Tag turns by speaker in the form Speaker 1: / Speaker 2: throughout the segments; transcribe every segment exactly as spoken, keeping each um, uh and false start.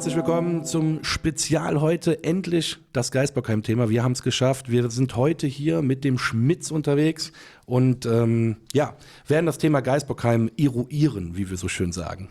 Speaker 1: herzlich willkommen zum Spezial heute. Endlich das Geisbockheim-Thema. Wir haben es geschafft. Wir sind heute hier mit dem Schmitz unterwegs und ähm, ja, werden das Thema Geisbockheim eruieren, wie wir so schön sagen.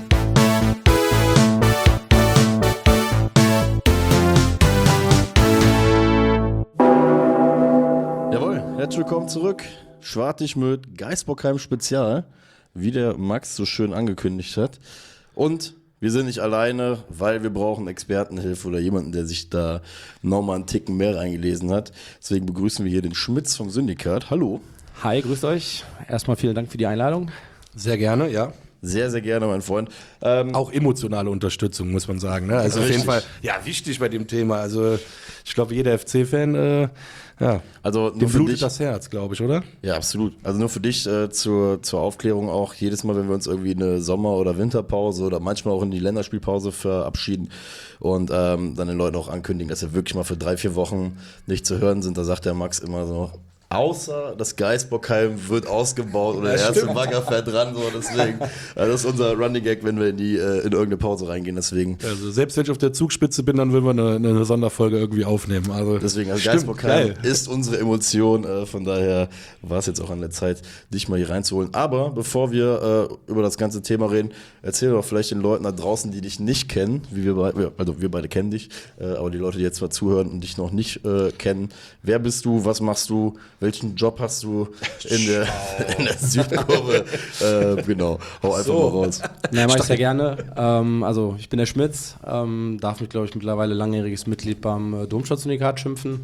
Speaker 2: Jawohl, herzlich willkommen zurück. Schwartig mit Geisbockheim Spezial, wie der Max so schön angekündigt hat. Und wir sind nicht alleine, weil wir brauchen Expertenhilfe oder jemanden, der sich da nochmal einen Ticken mehr reingelesen hat. Deswegen begrüßen wir hier den Schmitz vom Syndikat. Hallo.
Speaker 3: Hi, grüßt euch. Erstmal vielen Dank für die Einladung.
Speaker 1: Sehr gerne, ja.
Speaker 2: Sehr, sehr gerne, mein Freund. Ähm,
Speaker 1: Auch emotionale Unterstützung, muss man sagen. Ne? Also
Speaker 2: richtig.
Speaker 1: auf jeden Fall, ja, wichtig bei dem Thema. Also ich glaube, jeder F C-Fan, äh, ja,
Speaker 2: also nur
Speaker 1: dem
Speaker 2: für
Speaker 1: blutet
Speaker 2: dich,
Speaker 1: das Herz, glaube ich, oder?
Speaker 2: Ja, absolut. Also nur für dich äh, zur, zur Aufklärung auch, jedes Mal, wenn wir uns irgendwie eine Sommer- oder Winterpause oder manchmal auch in die Länderspielpause verabschieden und ähm, dann den Leuten auch ankündigen, dass wir wirklich mal für drei, vier Wochen nicht zu hören sind, da sagt der Max immer so, außer das Geisbockheim wird ausgebaut oder
Speaker 1: Ja,
Speaker 2: der erste
Speaker 1: stimmt.
Speaker 2: Bagger fährt dran, so deswegen. Also das ist unser Running Gag, wenn wir in die äh, in irgendeine Pause reingehen, deswegen.
Speaker 1: Also selbst wenn ich auf der Zugspitze bin, dann würden wir eine, eine Sonderfolge irgendwie aufnehmen. Also
Speaker 2: Deswegen, also
Speaker 1: stimmt,
Speaker 2: Geisbockheim
Speaker 1: geil.
Speaker 2: ist unsere Emotion, äh, von daher war es jetzt auch an der Zeit, dich mal hier reinzuholen. Aber bevor wir äh, über das ganze Thema reden, erzähl doch vielleicht den Leuten da draußen, die dich nicht kennen, wie wir beide, also wir beide kennen dich, äh, aber die Leute, die jetzt zwar zuhören und dich noch nicht äh, kennen, wer bist du, was machst du, welchen Job hast du in der, in der Südkurve? äh, genau, hau einfach
Speaker 1: So.
Speaker 2: mal raus.
Speaker 3: Ja, mache ich sehr gerne. Ähm, also ich bin der Schmitz, ähm, darf mich, glaube ich, mittlerweile langjähriges Mitglied beim äh, Domstadt-Syndikat schimpfen.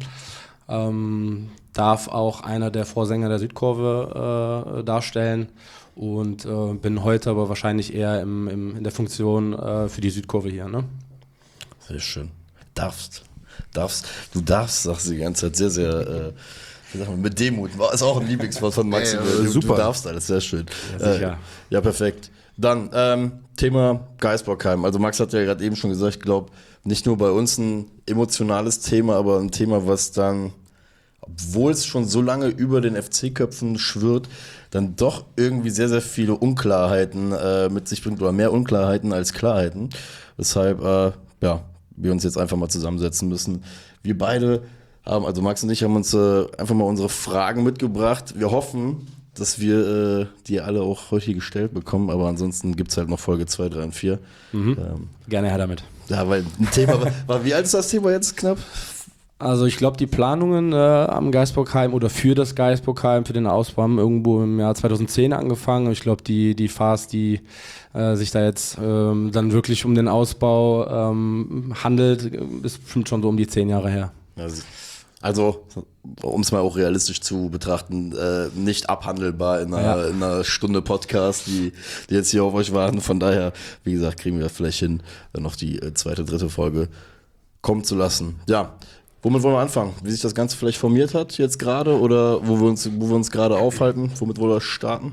Speaker 3: Ähm, darf auch einer der Vorsänger der Südkurve äh, darstellen und äh, bin heute aber wahrscheinlich eher im, im, in der Funktion äh, für die Südkurve hier. Ne?
Speaker 2: Sehr schön. Darfst. Darfst. Du darfst, sagst du die ganze Zeit, sehr, sehr, äh, wie sagt man, mit Demut. Ist auch ein Lieblingswort von Max.
Speaker 1: Ja, ja,
Speaker 2: du,
Speaker 1: super.
Speaker 2: du darfst alles, sehr schön.
Speaker 3: Ja, sicher.
Speaker 2: Äh, ja, perfekt. Dann, ähm, Thema Geisbockheim. Also Max hat ja gerade eben schon gesagt, ich glaube, nicht nur bei uns ein emotionales Thema, aber ein Thema, was dann, obwohl es schon so lange über den F C-Köpfen schwirrt, dann doch irgendwie sehr, sehr viele Unklarheiten äh, mit sich bringt, oder mehr Unklarheiten als Klarheiten. Weshalb, äh, ja, wir uns jetzt einfach mal zusammensetzen müssen. Wir beide haben, also Max und ich haben uns äh, einfach mal unsere Fragen mitgebracht. Wir hoffen, dass wir äh, die alle auch heute gestellt bekommen, aber ansonsten gibt es halt noch Folge zwei, drei und vier.
Speaker 3: Mhm.
Speaker 2: Ähm,
Speaker 3: Gerne her damit.
Speaker 2: ja, weil ein Thema war, war, wie alt ist das Thema jetzt knapp?
Speaker 3: Also ich glaube, die Planungen äh, am Geisbockheim oder für das Geisbockheim, für den Ausbau haben irgendwo im Jahr zweitausendzehn angefangen. Und ich glaube, die, die Phase, die äh, sich da jetzt ähm, dann wirklich um den Ausbau ähm, handelt, ist bestimmt schon so um die zehn Jahre her.
Speaker 2: Also, also um es mal auch realistisch zu betrachten, äh, nicht abhandelbar in einer,
Speaker 3: Ja.
Speaker 2: in einer Stunde Podcast, die, die jetzt hier auf euch warten. Von daher, wie gesagt, kriegen wir vielleicht hin, dann noch die äh, zweite, dritte Folge kommen zu lassen. Ja, womit wollen wir anfangen? Wie sich das Ganze vielleicht formiert hat jetzt gerade oder wo wir uns, wo wir uns gerade aufhalten? Womit wollen wir starten?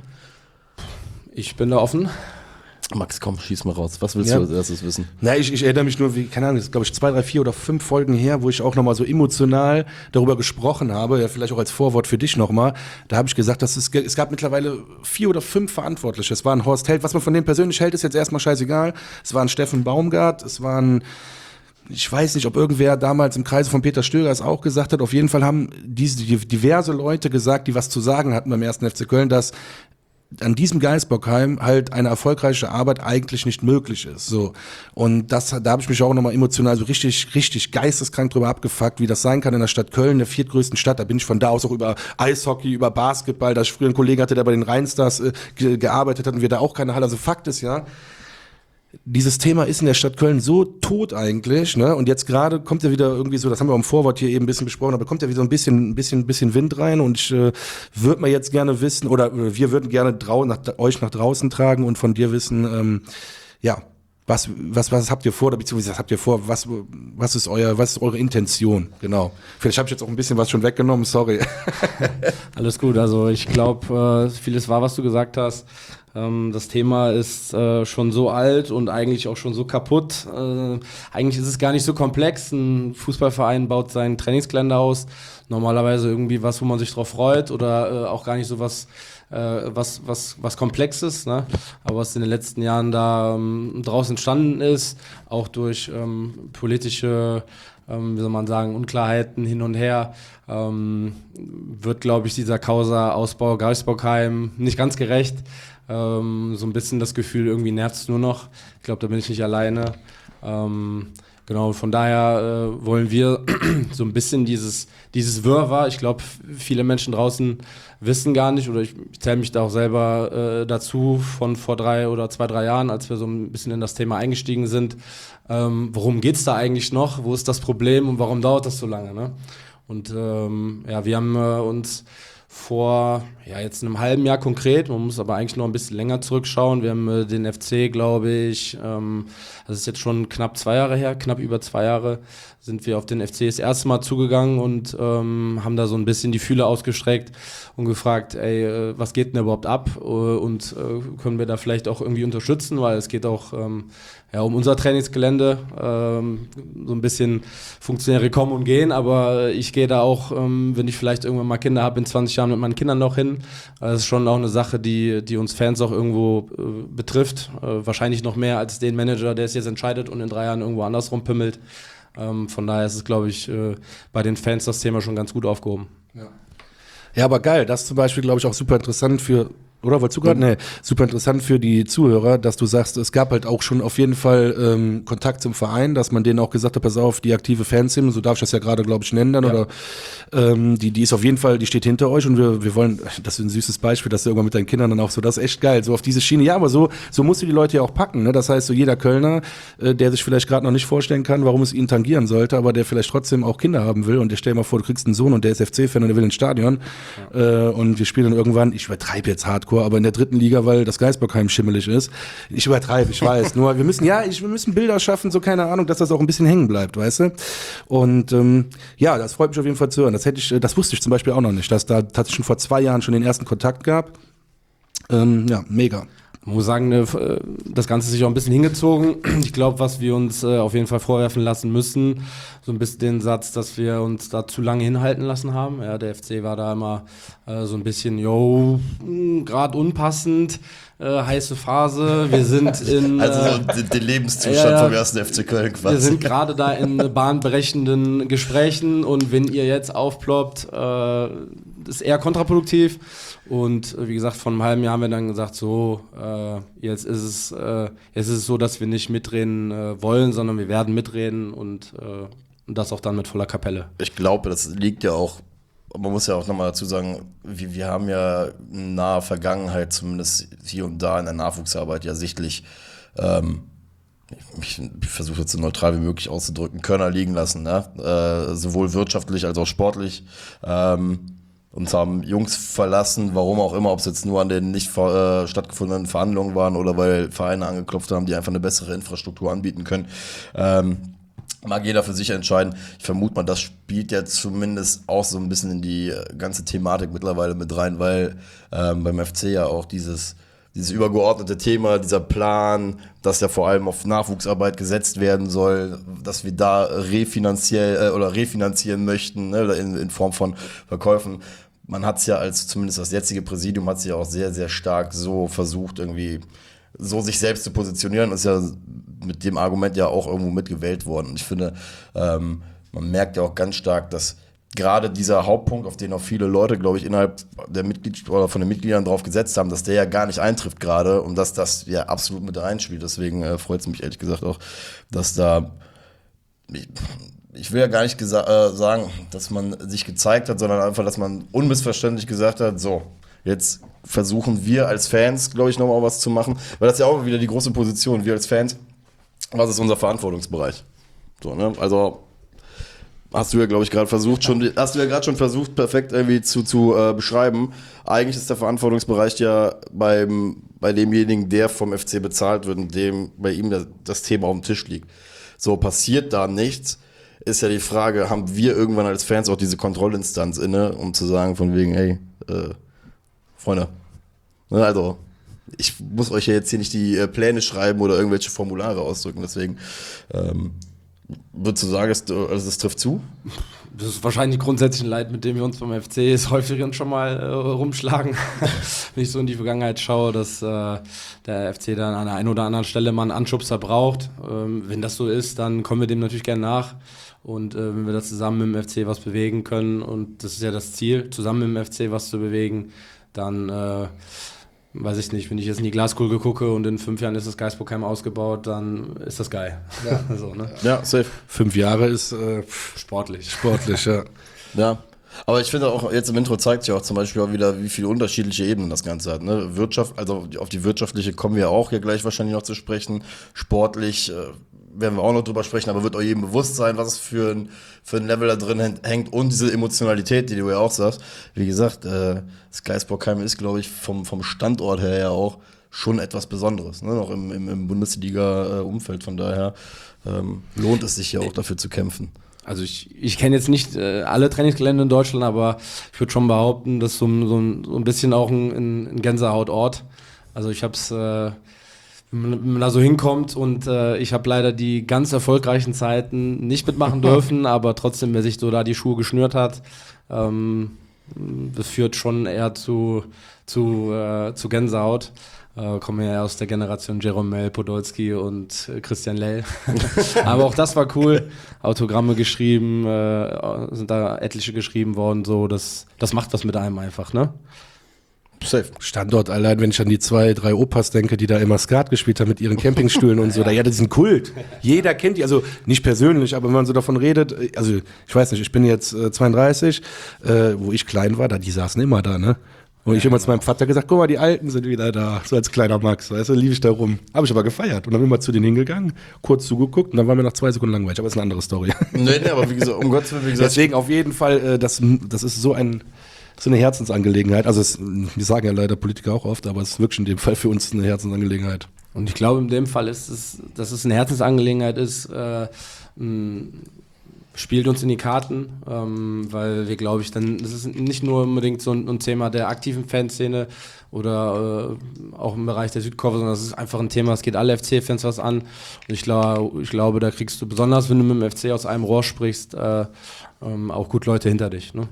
Speaker 3: Ich bin da offen.
Speaker 2: Max, komm, schieß mal raus. Was willst
Speaker 1: Ja.
Speaker 2: du als erstes wissen?
Speaker 1: Na, ich, ich erinnere mich nur, wie, keine Ahnung, das ist, glaube ich, zwei, drei, vier oder fünf Folgen her, wo ich auch nochmal so emotional darüber gesprochen habe, ja, vielleicht auch als Vorwort für dich nochmal. Da habe ich gesagt, dass es, es gab mittlerweile vier oder fünf Verantwortliche. Es war ein Horst Held. Was man von dem persönlich hält, ist jetzt erstmal scheißegal. Es war ein Steffen Baumgart, es war ein, ich weiß nicht, ob irgendwer damals im Kreise von Peter Stöger es auch gesagt hat. Auf jeden Fall haben diese die, diverse Leute gesagt, die was zu sagen hatten beim ersten F C Köln, dass an diesem Geisbockheim halt eine erfolgreiche Arbeit eigentlich nicht möglich ist. So. Und das, da habe ich mich auch nochmal emotional so richtig, richtig geisteskrank drüber abgefuckt, wie das sein kann in der Stadt Köln, der viertgrößten Stadt. Da bin ich von da aus auch über Eishockey, über Basketball, da ich früher einen Kollegen hatte, der bei den Rheinstars äh, ge- gearbeitet hat und wir da auch keine Halle. Also Fakt ist ja, dieses Thema ist in der Stadt Köln so tot eigentlich, ne? Und jetzt gerade kommt ja wieder irgendwie so, das haben wir auch im Vorwort hier eben ein bisschen besprochen, aber kommt ja wieder so ein bisschen, ein bisschen, ein bisschen Wind rein und ich äh, würde mal jetzt gerne wissen, oder äh, wir würden gerne drau nach, euch nach draußen tragen und von dir wissen, ähm, ja, was, was, was habt ihr vor, oder beziehungsweise was habt ihr vor, was, was ist euer, was ist eure Intention, genau. Vielleicht habe ich jetzt auch ein bisschen was schon weggenommen, sorry.
Speaker 3: Alles gut, also ich glaube, äh, vieles war, was du gesagt hast. Ähm, das Thema ist äh, schon so alt und eigentlich auch schon so kaputt. Äh, eigentlich ist es gar nicht so komplex. Ein Fußballverein baut seinen Trainingskalender aus. Normalerweise irgendwie was, wo man sich drauf freut oder äh, auch gar nicht so was, äh, was, was, was Komplexes. Ne? Aber was in den letzten Jahren da ähm, draus entstanden ist, auch durch ähm, politische, ähm, wie soll man sagen, Unklarheiten hin und her, ähm, wird, glaube ich, dieser Causa Ausbau Geisbockheim nicht ganz gerecht. Ähm, so ein bisschen das Gefühl, irgendwie nervt es nur noch. Ich glaube, da bin ich nicht alleine. Ähm, genau, von daher äh, wollen wir so ein bisschen dieses, dieses Wirrwarr, ich glaube, viele Menschen draußen wissen gar nicht, oder ich, ich zähle mich da auch selber äh, dazu, von vor drei oder zwei, drei Jahren, als wir so ein bisschen in das Thema eingestiegen sind. Ähm, worum geht's da eigentlich noch? Wo ist das Problem und warum dauert das so lange? Ne? Und ähm, ja, wir haben äh, uns vor ja, jetzt einem halben Jahr konkret, man muss aber eigentlich noch ein bisschen länger zurückschauen. Wir haben äh, den F C, glaube ich, ähm, das ist jetzt schon knapp zwei Jahre her, knapp über zwei Jahre, sind wir auf den F C das erste Mal zugegangen und ähm, haben da so ein bisschen die Fühler ausgestreckt und gefragt, ey, äh, was geht denn überhaupt ab äh, und äh, können wir da vielleicht auch irgendwie unterstützen, weil es geht auch ähm, ja, um unser Trainingsgelände, ähm, so ein bisschen Funktionäre kommen und gehen, aber ich gehe da auch, ähm, wenn ich vielleicht irgendwann mal Kinder habe, in zwanzig Jahren mit meinen Kindern noch hin. Das ist schon auch eine Sache, die, die uns Fans auch irgendwo äh, betrifft. Äh, wahrscheinlich noch mehr als den Manager, der es jetzt entscheidet und in drei Jahren irgendwo anders rumpimmelt. Ähm, von daher ist es, glaube ich, äh, bei den Fans das Thema schon ganz gut aufgehoben.
Speaker 1: Ja, ja, aber geil, das ist zum Beispiel, glaube ich, auch super interessant für, oder wolltest du gerade? Nee, super interessant für die Zuhörer, dass du sagst, es gab halt auch schon auf jeden Fall ähm, Kontakt zum Verein, dass man denen auch gesagt hat, pass auf, die aktive Fansim, so darf ich das ja gerade, glaube ich, nennen dann, ja. oder ähm, die, die ist auf jeden Fall, die steht hinter euch und wir, wir wollen, das ist ein süßes Beispiel, dass du irgendwann mit deinen Kindern dann auch so, das ist echt geil, so auf diese Schiene, ja, aber so, so musst du die Leute ja auch packen, ne? Das heißt, so jeder Kölner, äh, der sich vielleicht gerade noch nicht vorstellen kann, warum es ihn tangieren sollte, aber der vielleicht trotzdem auch Kinder haben will und der stell dir mal vor, du kriegst einen Sohn und der ist F C-Fan und der will ins Stadion ja. äh, und wir spielen dann irgendwann, ich übertreibe jetzt Hardcore, aber in der dritten Liga, weil das Geisbockheim schimmelig ist. Ich übertreibe, ich weiß. Nur wir müssen, ja, ich, wir müssen Bilder schaffen, so keine Ahnung, dass das auch ein bisschen hängen bleibt, weißt du? Und ähm, ja, das freut mich auf jeden Fall zu hören. Das hätte ich, das wusste ich zum Beispiel auch noch nicht, dass da tatsächlich schon vor zwei Jahren schon den ersten Kontakt gab. Ähm, ja, mega.
Speaker 3: Man muss sagen, das Ganze ist sich auch ein bisschen hingezogen. Ich glaube, was wir uns auf jeden Fall vorwerfen lassen müssen, so ein bisschen den Satz, dass wir uns da zu lange hinhalten lassen haben. Ja, der F C war da immer äh, so ein bisschen, yo, gerade unpassend, äh, heiße Phase. Wir sind in...
Speaker 2: Also
Speaker 3: äh,
Speaker 2: so den, den Lebenszustand
Speaker 3: ja,
Speaker 2: vom ersten F C Köln quasi.
Speaker 3: Wir sind gerade da in bahnbrechenden Gesprächen und wenn ihr jetzt aufploppt, äh, ist eher kontraproduktiv. Und wie gesagt, vor einem halben Jahr haben wir dann gesagt, so, äh, jetzt ist es äh, jetzt ist es so, dass wir nicht mitreden äh, wollen, sondern wir werden mitreden und, äh, und das auch dann mit voller Kapelle.
Speaker 2: Ich glaube, das liegt ja auch, man muss ja auch nochmal dazu sagen, wir, wir haben ja in naher Vergangenheit, zumindest hier und da in der Nachwuchsarbeit ja sichtlich, ähm, ich, ich versuche jetzt so neutral wie möglich auszudrücken, Körner liegen lassen, ne? äh, sowohl wirtschaftlich als auch sportlich. Ähm, Uns haben Jungs verlassen, warum auch immer, ob es jetzt nur an den nicht äh, stattgefundenen Verhandlungen waren oder weil Vereine angeklopft haben, die einfach eine bessere Infrastruktur anbieten können. Ähm, mag jeder für sich entscheiden. Ich vermute mal, das spielt ja zumindest auch so ein bisschen in die ganze Thematik mittlerweile mit rein, weil ähm, beim F C ja auch dieses, dieses übergeordnete Thema, dieser Plan, dass ja vor allem auf Nachwuchsarbeit gesetzt werden soll, dass wir da refinanziell äh, oder refinanzieren möchten, ne, in, in Form von Verkäufen. Man hat es ja als, zumindest das jetzige Präsidium hat es ja auch sehr, sehr stark so versucht, irgendwie so sich selbst zu positionieren, ist ja mit dem Argument ja auch irgendwo mitgewählt worden. Und ich finde, ähm, man merkt ja auch ganz stark, dass gerade dieser Hauptpunkt, auf den auch viele Leute, glaube ich, innerhalb der Mitglied oder von den Mitgliedern drauf gesetzt haben, dass der ja gar nicht eintrifft gerade und dass das ja absolut mit reinspielt. Deswegen äh, freut es mich ehrlich gesagt auch, dass da ich, ich will ja gar nicht gesa- äh, sagen, dass man sich gezeigt hat, sondern einfach, dass man unmissverständlich gesagt hat, so, jetzt versuchen wir als Fans, glaube ich, nochmal was zu machen, weil das ist ja auch wieder die große Position, wir als Fans, was ist unser Verantwortungsbereich? So, ne? Also hast du ja, glaube ich, gerade versucht, schon, hast du ja gerade schon versucht, perfekt irgendwie zu, zu äh, beschreiben. Eigentlich ist der Verantwortungsbereich ja beim, bei demjenigen, der vom F C bezahlt wird und dem bei ihm das, das Thema auf dem Tisch liegt. So, passiert da nichts, ist ja die Frage, haben wir irgendwann als Fans auch diese Kontrollinstanz inne, um zu sagen von wegen, hey, äh, Freunde, ne, also ich muss euch ja jetzt hier nicht die äh, Pläne schreiben oder irgendwelche Formulare ausdrücken, deswegen ähm, würdest du sagen, es, also das trifft zu?
Speaker 3: Das ist wahrscheinlich grundsätzlich ein Leid, mit dem wir uns beim F C es häufiger schon mal äh, rumschlagen. Wenn ich so in die Vergangenheit schaue, dass äh, der F C dann an der einen oder anderen Stelle mal einen Anschubser braucht. Ähm, wenn das so ist, dann kommen wir dem natürlich gerne nach. Und äh, wenn wir da zusammen mit dem F C was bewegen können, und das ist ja das Ziel, zusammen mit dem F C was zu bewegen, dann äh, weiß ich nicht, wenn ich jetzt in die Glaskugel gucke und in fünf Jahren ist das Geisbockheim ausgebaut, dann ist das geil.
Speaker 1: Ja,
Speaker 3: so, ne?
Speaker 2: Ja, safe.
Speaker 1: Fünf Jahre ist äh,
Speaker 3: Sportlich.
Speaker 1: sportlich, ja.
Speaker 2: Ja, aber ich finde auch, jetzt im Intro zeigt sich auch zum Beispiel auch wieder, wie viele unterschiedliche Ebenen das Ganze hat. Ne? Wirtschaft, also auf die wirtschaftliche kommen wir auch hier gleich wahrscheinlich noch zu sprechen. Sportlich äh, werden wir auch noch drüber sprechen, aber wird euch jedem bewusst sein, was es für ein, für ein Level da drin hängt und diese Emotionalität, die du ja auch sagst. Wie gesagt, äh, das Geisbockheim ist, glaube ich, vom, vom Standort her ja auch schon etwas Besonderes, ne? Noch im, im, im Bundesliga-Umfeld. Von daher ähm, lohnt es sich ja auch dafür zu kämpfen.
Speaker 3: Also ich, ich kenne jetzt nicht äh, alle Trainingsgelände in Deutschland, aber ich würde schon behaupten, dass so, ein- so, ein, so ein bisschen auch ein, ein Gänsehautort. Also ich habe es, äh, wenn man wenn man da so hinkommt, und äh, ich habe leider die ganz erfolgreichen Zeiten nicht mitmachen dürfen, aber trotzdem, wer sich so da die Schuhe geschnürt hat, ähm, das führt schon eher zu, zu, äh, zu Gänsehaut. Äh, kommen ja aus der Generation Jerome Mel, Podolski und äh, Christian Lell. Aber auch das war cool. Autogramme geschrieben, äh, sind da etliche geschrieben worden. So, das, das macht was mit einem einfach, ne?
Speaker 2: Safe.
Speaker 1: Standort allein, wenn ich an die zwei, drei Opas denke, die da immer Skat gespielt haben mit ihren Campingstühlen und so, da ja, das ist ein Kult. Jeder kennt die, also nicht persönlich, aber wenn man so davon redet, also ich weiß nicht, ich bin jetzt äh, zweiunddreißig, äh, wo ich klein war, da die saßen immer da, ne? Und ich immer zu meinem Vater gesagt, guck mal, die Alten sind wieder da, so als kleiner Max, weißt du, lief ich da rum. Habe ich aber gefeiert und dann bin ich mal zu denen hingegangen, kurz zugeguckt und dann war mir nach zwei Sekunden langweilig, aber das ist eine andere Story.
Speaker 2: Nee, nee, aber wie gesagt, um Gottes Willen, wie gesagt,
Speaker 1: Deswegen auf jeden Fall, äh, das, das ist so ein so eine Herzensangelegenheit. Also es, wir sagen ja leider Politiker auch oft, aber es ist wirklich in dem Fall für uns eine Herzensangelegenheit.
Speaker 3: Und ich glaube, in dem Fall ist es, dass es eine Herzensangelegenheit ist, äh, mh, spielt uns in die Karten, ähm, weil wir, glaube ich, dann, das ist nicht nur unbedingt so ein, ein Thema der aktiven Fanszene oder äh, auch im Bereich der Südkurve, sondern es ist einfach ein Thema, es geht alle F C-Fans was an. Und ich, glaub, ich glaube, da kriegst du, besonders wenn du mit dem F C aus einem Rohr sprichst, äh, ähm, auch gut Leute hinter dich, ne?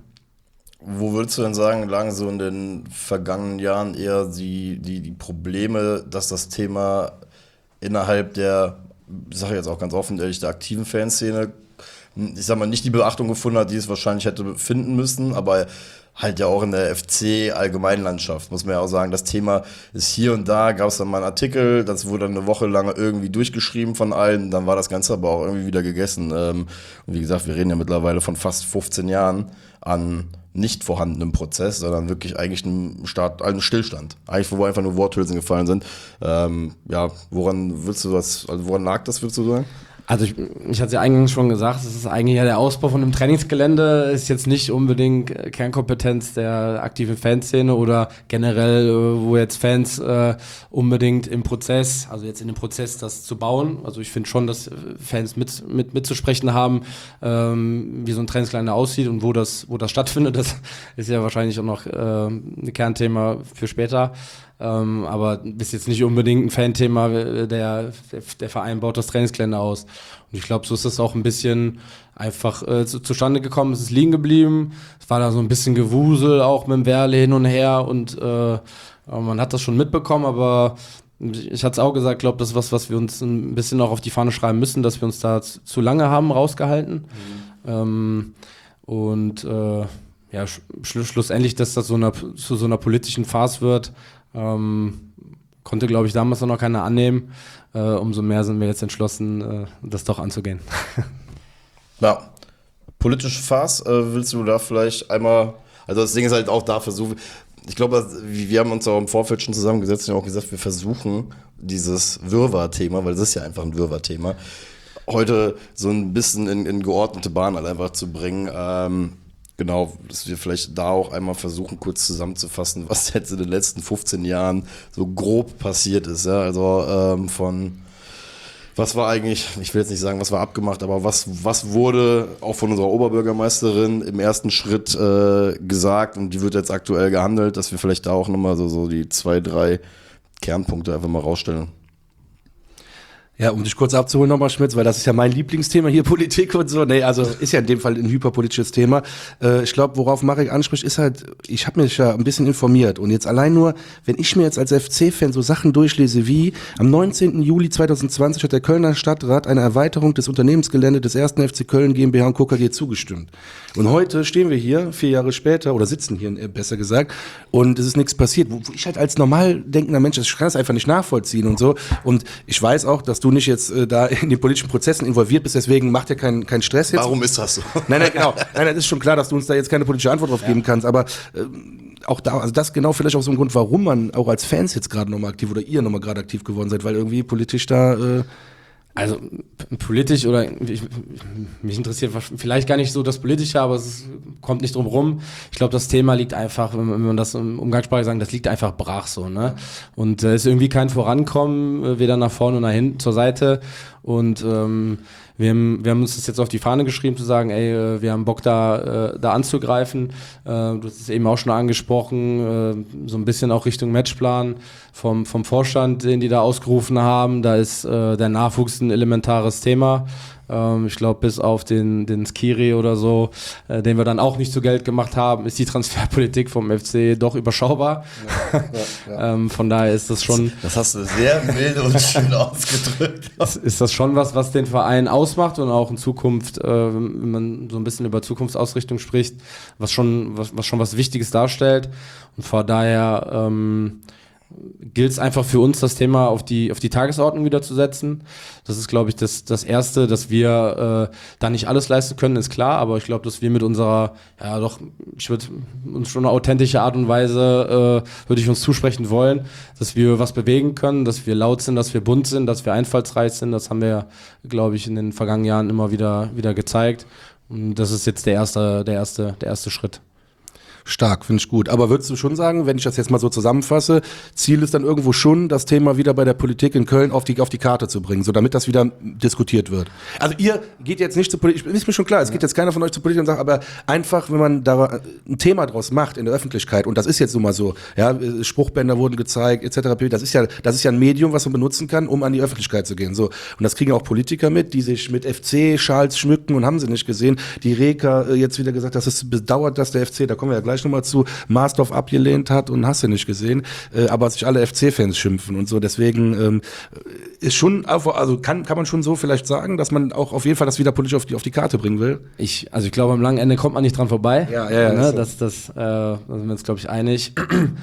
Speaker 2: wo würdest du denn sagen, lagen so in den vergangenen Jahren eher die, die, die Probleme, dass das Thema innerhalb der, ich sage jetzt auch ganz offen, ehrlich, der aktiven Fanszene, ich sag mal, nicht die Beachtung gefunden hat, die es wahrscheinlich hätte finden müssen, aber halt ja auch in der F C-Allgemeinlandschaft, muss man ja auch sagen. Das Thema ist hier und da, gab es dann mal einen Artikel, das wurde dann eine Woche lang irgendwie durchgeschrieben von allen, dann war das Ganze aber auch irgendwie wieder gegessen. Und wie gesagt, wir reden ja mittlerweile von fast fünfzehn Jahren an nicht vorhandenem Prozess, sondern wirklich eigentlich einem Start, einem Stillstand. Eigentlich, wo einfach nur Worthülsen gefallen sind. Ähm, ja, woran willst du das, also woran lag das, würdest du sagen?
Speaker 3: Also ich, ich hatte es ja eingangs schon gesagt, es ist eigentlich ja der Ausbau von einem Trainingsgelände, ist jetzt nicht unbedingt Kernkompetenz der aktiven Fanszene oder generell, wo jetzt Fans äh, unbedingt im Prozess, also jetzt in dem Prozess, das zu bauen. Also ich finde schon, dass Fans mit, mit mitzusprechen haben, ähm, wie so ein Trainingsgelände aussieht und wo das, wo das stattfindet. Das ist ja wahrscheinlich auch noch äh, ein Kernthema für später. Ähm, aber ist jetzt nicht unbedingt ein Fanthema, der, der, der Verein baut das Trainingsgelände aus. Und ich glaube, so ist das auch ein bisschen einfach äh, zu, zustande gekommen. Es ist liegen geblieben. Es war da so ein bisschen Gewusel, auch mit dem Werle hin und her. Und äh, man hat das schon mitbekommen, aber ich hatte es auch gesagt, glaube, das ist was, was wir uns ein bisschen auch auf die Fahne schreiben müssen, dass wir uns da zu, zu lange haben rausgehalten. Mhm. Ähm, und äh, ja, sch schlussendlich, dass das so eine, zu so einer politischen Farce wird, Ähm, konnte, glaube ich, damals noch keiner annehmen. Äh, umso mehr sind wir jetzt entschlossen, äh, das doch anzugehen.
Speaker 2: Ja, politische Farce, äh, willst du da vielleicht einmal, also das Ding ist halt auch da versuchen, ich glaube, wir haben uns auch im Vorfeld schon zusammengesetzt und auch gesagt, wir versuchen dieses Wirrwarr-Thema, weil es ist ja einfach ein Wirrwarr-Thema, heute so ein bisschen in, in geordnete Bahn halt einfach zu bringen. Ähm, Genau, dass wir vielleicht da auch einmal versuchen, kurz zusammenzufassen, was jetzt in den letzten fünfzehn Jahren so grob passiert ist. Ja? Also ähm, von, was war eigentlich, ich will jetzt nicht sagen, was war abgemacht, aber was, was wurde auch von unserer Oberbürgermeisterin im ersten Schritt äh, gesagt und die wird jetzt aktuell gehandelt, dass wir vielleicht da auch nochmal so, so die zwei, drei Kernpunkte einfach mal rausstellen.
Speaker 1: Ja, um dich kurz abzuholen nochmal, Schmitz, weil das ist ja mein Lieblingsthema hier, Politik und so. Nee, also ist ja in dem Fall ein hyperpolitisches Thema. Äh, ich glaube, worauf Marek anspricht, ist halt, ich habe mich ja ein bisschen informiert und jetzt allein nur, wenn ich mir jetzt als F C-Fan so Sachen durchlese wie, am neunzehnten Juli zweitausendzwanzig hat der Kölner Stadtrat einer Erweiterung des Unternehmensgeländes des ersten F C Köln GmbH und Co. K G zugestimmt. Und heute stehen wir hier, vier Jahre später, oder sitzen hier, besser gesagt, und es ist nichts passiert. Wo, wo ich halt als normal denkender Mensch, ich kann das einfach nicht nachvollziehen und so. Und ich weiß auch, dass du nicht jetzt äh, da in den politischen Prozessen involviert bist, deswegen macht ja keinen keinen Stress jetzt.
Speaker 2: Warum ist das so?
Speaker 1: Nein, nein, genau. Nein, das ist schon klar, dass du uns da jetzt keine politische Antwort drauf geben kannst, aber äh, auch da, also das genau vielleicht auch so ein Grund, warum man auch als Fans jetzt gerade nochmal aktiv oder ihr nochmal gerade aktiv geworden seid, weil irgendwie politisch da... Äh,
Speaker 3: Also p- politisch oder ich, mich interessiert vielleicht gar nicht so das Politische, aber es kommt nicht drum rum. Ich glaube, das Thema liegt einfach, wenn man, wenn man das im Umgangssprache sagen, das liegt einfach brach so, ne? Und es äh, ist irgendwie kein Vorankommen, äh, weder nach vorne noch nach hinten zur Seite. Und ähm, wir haben, wir haben uns das jetzt auf die Fahne geschrieben, zu sagen, ey, äh, wir haben Bock da, äh, da anzugreifen. Äh, du hast es eben auch schon angesprochen, äh, so ein bisschen auch Richtung Matchplan vom, vom Vorstand, den die da ausgerufen haben. Da ist äh, der Nachwuchs ein elementares Thema. Ähm, ich glaube, bis auf den, den Skiri oder so, äh, den wir dann auch nicht zu Geld gemacht haben, ist die Transferpolitik vom F C doch überschaubar. Ja, ja, ja. ähm, von daher ist das schon...
Speaker 2: Das hast du sehr mild und schön ausgedrückt.
Speaker 3: Ist, ist das schon was, was den Verein ausmacht und auch in Zukunft, äh, wenn man so ein bisschen über Zukunftsausrichtung spricht, was schon was, was schon was Wichtiges darstellt. Und von daher ähm, gilt es einfach für uns, das Thema auf die auf die Tagesordnung wieder zu setzen. Das ist, glaube ich, das das Erste, dass wir äh, da nicht alles leisten können, ist klar, aber ich glaube, dass wir mit unserer, ja doch, ich würde uns schon eine authentische Art und Weise, äh, würde ich uns zusprechen wollen, dass wir was bewegen können, dass wir laut sind, dass wir bunt sind, dass wir einfallsreich sind. Das haben wir, glaube ich, in den vergangenen Jahren immer wieder wieder gezeigt. Und das ist jetzt der erste, der erste, der erste Schritt.
Speaker 1: Stark, finde ich gut. Aber würdest du schon sagen, wenn ich das jetzt mal so zusammenfasse, Ziel ist dann irgendwo schon, das Thema wieder bei der Politik in Köln auf die, auf die Karte zu bringen, so damit das wieder diskutiert wird? Also ihr geht jetzt nicht zur Politik, ist mir schon klar, es geht jetzt keiner von euch zur Politik und sagt, aber einfach, wenn man da ein Thema draus macht in der Öffentlichkeit, und das ist jetzt nun mal so, ja, Spruchbänder wurden gezeigt, et cetera, das ist ja, das ist ja ein Medium, was man benutzen kann, um an die Öffentlichkeit zu gehen. So. Und das kriegen auch Politiker mit, die sich mit F C-Schals schmücken und haben sie nicht gesehen. Die Reka äh, jetzt wieder gesagt, dass es bedauert, dass der F C, da kommen wir ja gleich nochmal zu, Marsdorf abgelehnt hat und hast du nicht gesehen, äh, aber sich alle F C-Fans schimpfen und so, deswegen ähm, ist schon, also kann, kann man schon so vielleicht sagen, dass man auch auf jeden Fall das wieder politisch auf die, auf die Karte bringen will?
Speaker 3: Ich, also ich glaube, am langen Ende kommt man nicht dran vorbei.
Speaker 1: Ja, ja, ja.
Speaker 3: Ne?
Speaker 1: So.
Speaker 3: Das, das, äh, da sind wir uns, glaube ich, einig.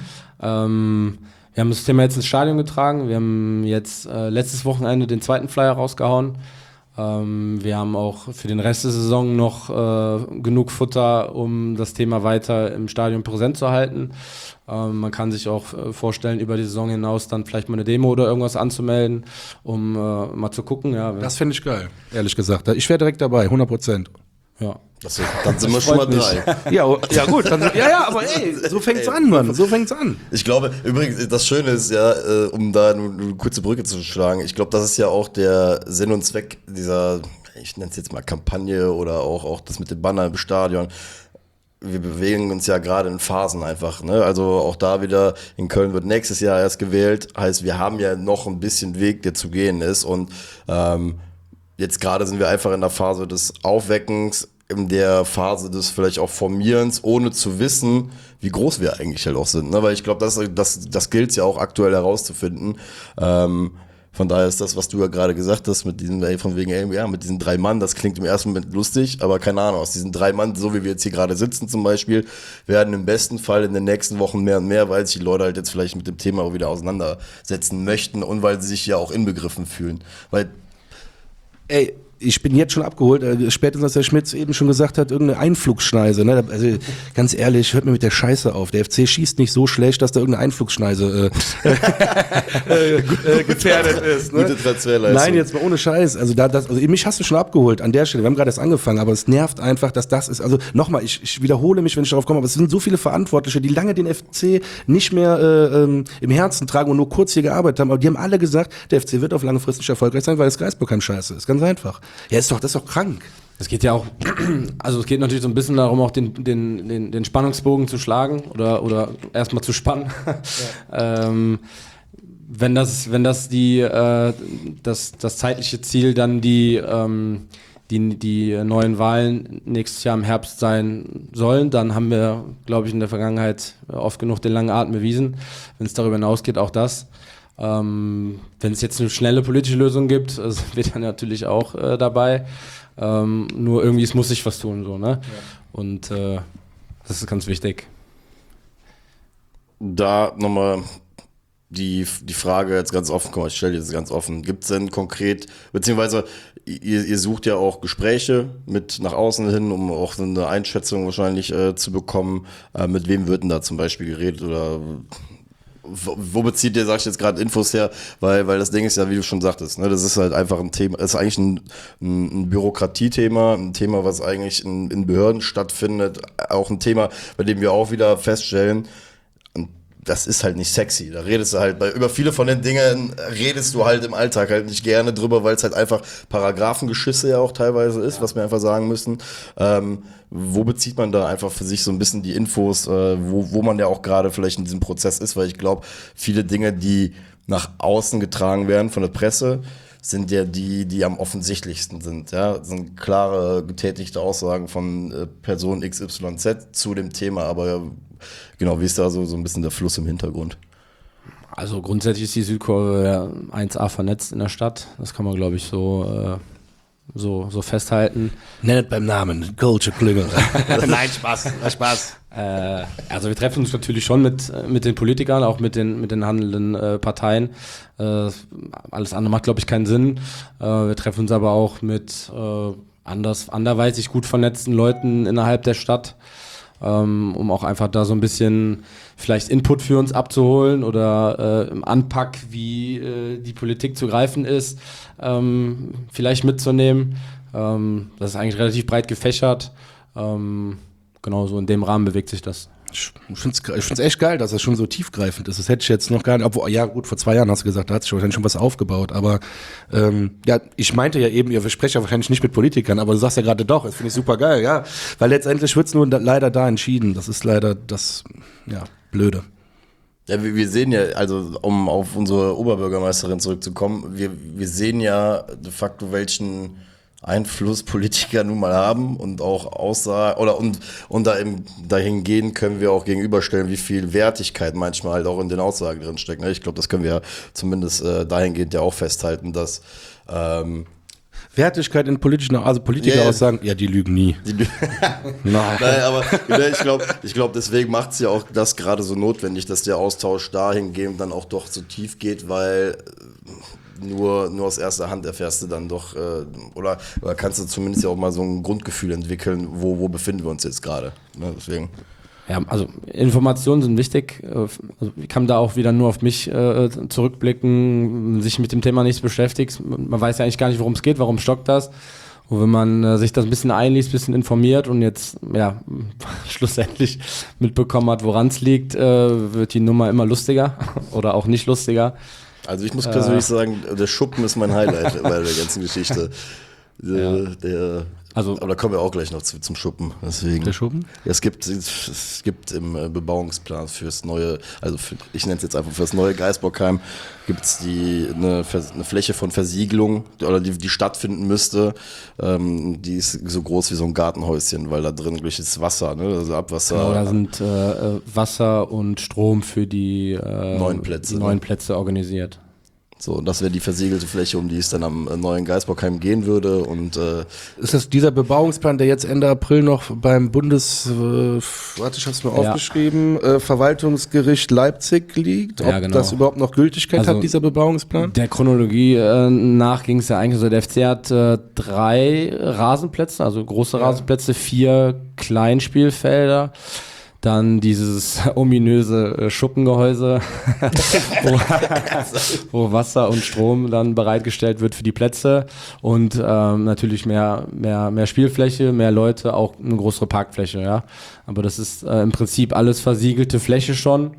Speaker 3: ähm, wir haben das Thema jetzt ins Stadion getragen, wir haben jetzt äh, letztes Wochenende den zweiten Flyer rausgehauen. Ähm, wir haben auch für den Rest der Saison noch äh, genug Futter, um das Thema weiter im Stadion präsent zu halten. Ähm, man kann sich auch äh, vorstellen, über die Saison hinaus dann vielleicht mal eine Demo oder irgendwas anzumelden, um äh, mal zu gucken. Ja,
Speaker 1: das finde ich geil, ehrlich gesagt. Ich wäre direkt dabei, hundert Prozent.
Speaker 3: Ja.
Speaker 2: Das, dann sind wir schon mal drei.
Speaker 1: Ja, ja gut, dann, ja, ja, aber ey, so fängt's an, Mann, so fängt's an.
Speaker 2: Ich glaube, übrigens, das Schöne ist ja, äh, um da eine, eine kurze Brücke zu schlagen, ich glaube, das ist ja auch der Sinn und Zweck dieser, ich nenne es jetzt mal Kampagne oder auch, auch das mit dem Banner im Stadion. Wir bewegen uns ja gerade in Phasen einfach, ne? Also auch da wieder, in Köln wird nächstes Jahr erst gewählt, heißt, wir haben ja noch ein bisschen Weg, der zu gehen ist, und ähm, jetzt gerade sind wir einfach in der Phase des Aufweckens, in der Phase des vielleicht auch Formierens, ohne zu wissen, wie groß wir eigentlich halt auch sind. Ne? Weil ich glaube, das, das, das gilt es ja auch aktuell herauszufinden. Ähm, von daher ist das, was du ja gerade gesagt hast, mit diesen, ey, von wegen, ey, ja, mit diesen drei Mann, das klingt im ersten Moment lustig, aber keine Ahnung, aus diesen drei Mann, so wie wir jetzt hier gerade sitzen zum Beispiel, werden im besten Fall in den nächsten Wochen mehr und mehr, weil sich die Leute halt jetzt vielleicht mit dem Thema auch wieder auseinandersetzen möchten und weil sie sich ja auch inbegriffen fühlen. Weil,
Speaker 1: ey, ich bin jetzt schon abgeholt, äh, spätestens, als der Schmitz eben schon gesagt hat, irgendeine Einflugschneise. Ne? Also ganz ehrlich, hört mir mit der Scheiße auf. Der F C schießt nicht so schlecht, dass da irgendeine Einflugschneise äh, äh, äh, gefährdet ist. Ne?
Speaker 2: Gute Transferleistung.
Speaker 1: Nein, jetzt mal ohne Scheiß. Also, da, das, also mich hast du schon abgeholt an der Stelle. Wir haben gerade erst angefangen, aber es nervt einfach, dass das ist. Also nochmal, ich, ich wiederhole mich, wenn ich darauf komme, aber es sind so viele Verantwortliche, die lange den F C nicht mehr äh, ähm, im Herzen tragen und nur kurz hier gearbeitet haben. Aber die haben alle gesagt, der F C wird auf langfristig erfolgreich sein, weil das Geistbockheim scheiße ist. Ganz einfach. Ja, ist doch, das ist doch krank.
Speaker 3: Es geht ja auch, also es geht natürlich so ein bisschen darum, auch den, den, den, den Spannungsbogen zu schlagen oder, oder erstmal zu spannen. Ja. ähm, wenn das, wenn das die, äh, das, das zeitliche Ziel dann die, ähm, die, die neuen Wahlen nächstes Jahr im Herbst sein sollen, dann haben wir, glaube ich, in der Vergangenheit oft genug den langen Atem bewiesen. Wenn es darüber hinausgeht, auch das. Ähm, wenn es jetzt eine schnelle politische Lösung gibt, äh, sind wir dann natürlich auch äh, dabei. Ähm, nur irgendwie, es muss sich was tun, so, ne? Ja. Und äh, das ist ganz wichtig.
Speaker 2: Da nochmal die, die Frage jetzt ganz offen, komm, ich stelle dir das ganz offen. Gibt es denn konkret, beziehungsweise ihr, ihr sucht ja auch Gespräche mit nach außen hin, um auch eine Einschätzung wahrscheinlich äh, zu bekommen. Äh, mit wem wird denn da zum Beispiel geredet oder wo, wo bezieht ihr, sag ich jetzt gerade, Infos her? Weil, weil das Ding ist ja, wie du schon sagtest, ne, das ist halt einfach ein Thema, das ist eigentlich ein, ein, ein Bürokratiethema, ein Thema, was eigentlich in, in Behörden stattfindet, auch ein Thema, bei dem wir auch wieder feststellen, das ist halt nicht sexy. Da redest du halt, bei über viele von den Dingen redest du halt im Alltag halt nicht gerne drüber, weil es halt einfach Paragraphengeschisse ja auch teilweise ist, was wir einfach sagen müssen. Ähm, wo bezieht man da einfach für sich so ein bisschen die Infos, äh, wo, wo man ja auch gerade vielleicht in diesem Prozess ist, weil ich glaube, viele Dinge, die nach außen getragen werden von der Presse, sind ja die, die am offensichtlichsten sind. Ja, das sind klare, getätigte Aussagen von äh, Person X Y Z zu dem Thema, aber genau, wie ist da so, so ein bisschen der Fluss im Hintergrund?
Speaker 3: Also grundsätzlich ist die Südkurve ja eins A vernetzt in der Stadt. Das kann man, glaube ich, so, äh, so, so festhalten.
Speaker 1: Nennt beim Namen, Culture Klüngel. Nein, Spaß, Spaß.
Speaker 3: Äh, also wir treffen uns natürlich schon mit, mit den Politikern, auch mit den, mit den handelnden äh, Parteien. Äh, alles andere macht, glaube ich, keinen Sinn. Äh, wir treffen uns aber auch mit äh, anders, anderweitig gut vernetzten Leuten innerhalb der Stadt, ähm, um auch einfach da so ein bisschen vielleicht Input für uns abzuholen oder äh, im Anpack, wie äh, die Politik zu greifen ist, ähm, vielleicht mitzunehmen. Ähm, das ist eigentlich relativ breit gefächert. Ähm, Genau, so in dem Rahmen bewegt sich das.
Speaker 1: Ich finde es ich find's echt geil, dass das schon so tiefgreifend ist. Das hätte ich jetzt noch gar nicht, obwohl, ja gut, vor zwei Jahren hast du gesagt, da hat sich wahrscheinlich schon was aufgebaut. Aber ähm, ja, ich meinte ja eben, ihr sprecht ja wahrscheinlich nicht mit Politikern, aber du sagst ja gerade doch, das finde ich super geil, ja. Weil letztendlich wird es nur da, leider da entschieden. Das ist leider das, ja, Blöde.
Speaker 2: Ja, wir, wir sehen ja, also um auf unsere Oberbürgermeisterin zurückzukommen, wir, wir sehen ja de facto, welchen Einfluss Politiker nun mal haben und auch Aussagen oder und, und da im, dahingehend können wir auch gegenüberstellen, wie viel Wertigkeit manchmal halt auch in den Aussagen drin steckt. Ich glaube, das können wir zumindest äh, dahingehend ja auch festhalten, dass ähm,
Speaker 1: Wertigkeit in politischen, also Politiker
Speaker 2: yeah.
Speaker 1: aussagen, ja, die lügen nie.
Speaker 2: Die lü- Nein, aber ich glaube, ich glaub, deswegen macht es ja auch das gerade so notwendig, dass der Austausch dahingehend dann auch doch so tief geht, weil Nur, nur aus erster Hand erfährst du dann doch, äh, oder, oder kannst du zumindest ja auch mal so ein Grundgefühl entwickeln, wo, wo befinden wir uns jetzt gerade. Ne, deswegen.
Speaker 3: Ja, also Informationen sind wichtig. Also ich kann da auch wieder nur auf mich äh, zurückblicken, sich mit dem Thema nichts beschäftigt. Man weiß ja eigentlich gar nicht, worum es geht, warum stockt das. Und wenn man äh, sich das ein bisschen einliest, ein bisschen informiert und jetzt ja schlussendlich mitbekommen hat, woran es liegt, äh, wird die Nummer immer lustiger oder auch nicht lustiger.
Speaker 2: Also ich muss persönlich äh, sagen, der Schuppen ist mein Highlight bei der ganzen Geschichte. Der, ja. der, also, aber da kommen wir auch gleich noch zu, zum Schuppen. Deswegen.
Speaker 1: Der Schuppen?
Speaker 2: Ja, es gibt, es gibt im Bebauungsplan fürs neue, also für, ich nenne es jetzt einfach fürs neue Geisbockheim, gibt es eine, eine Fläche von Versiegelung, oder die, die stattfinden müsste. Ähm, die ist so groß wie so ein Gartenhäuschen, weil da drin gleich ist Wasser, ne? Also Abwasser.
Speaker 3: Genau, da sind äh, Wasser und Strom für die äh,
Speaker 2: neuen Plätze,
Speaker 3: die neuen
Speaker 2: ne?
Speaker 3: Plätze organisiert.
Speaker 2: So, und das wäre die versiegelte Fläche, um die es dann am neuen Geisbockheim gehen würde. Und äh,
Speaker 1: ist das dieser Bebauungsplan, der jetzt Ende April noch beim Bundes, äh, warte, ich habe es mir ja. aufgeschrieben, äh, Verwaltungsgericht Leipzig liegt? Ob
Speaker 3: ja, genau.
Speaker 1: das überhaupt noch Gültigkeit
Speaker 3: also,
Speaker 1: hat, dieser Bebauungsplan?
Speaker 3: Der Chronologie äh, nach ging es ja eigentlich so, der F C hat äh, drei Rasenplätze, also große ja. Rasenplätze, vier Kleinspielfelder. Dann dieses ominöse äh, Schuppengehäuse, wo, wo Wasser und Strom dann bereitgestellt wird für die Plätze und ähm, natürlich mehr, mehr, mehr Spielfläche, mehr Leute, auch eine größere Parkfläche, ja. Aber das ist äh, im Prinzip alles versiegelte Fläche schon.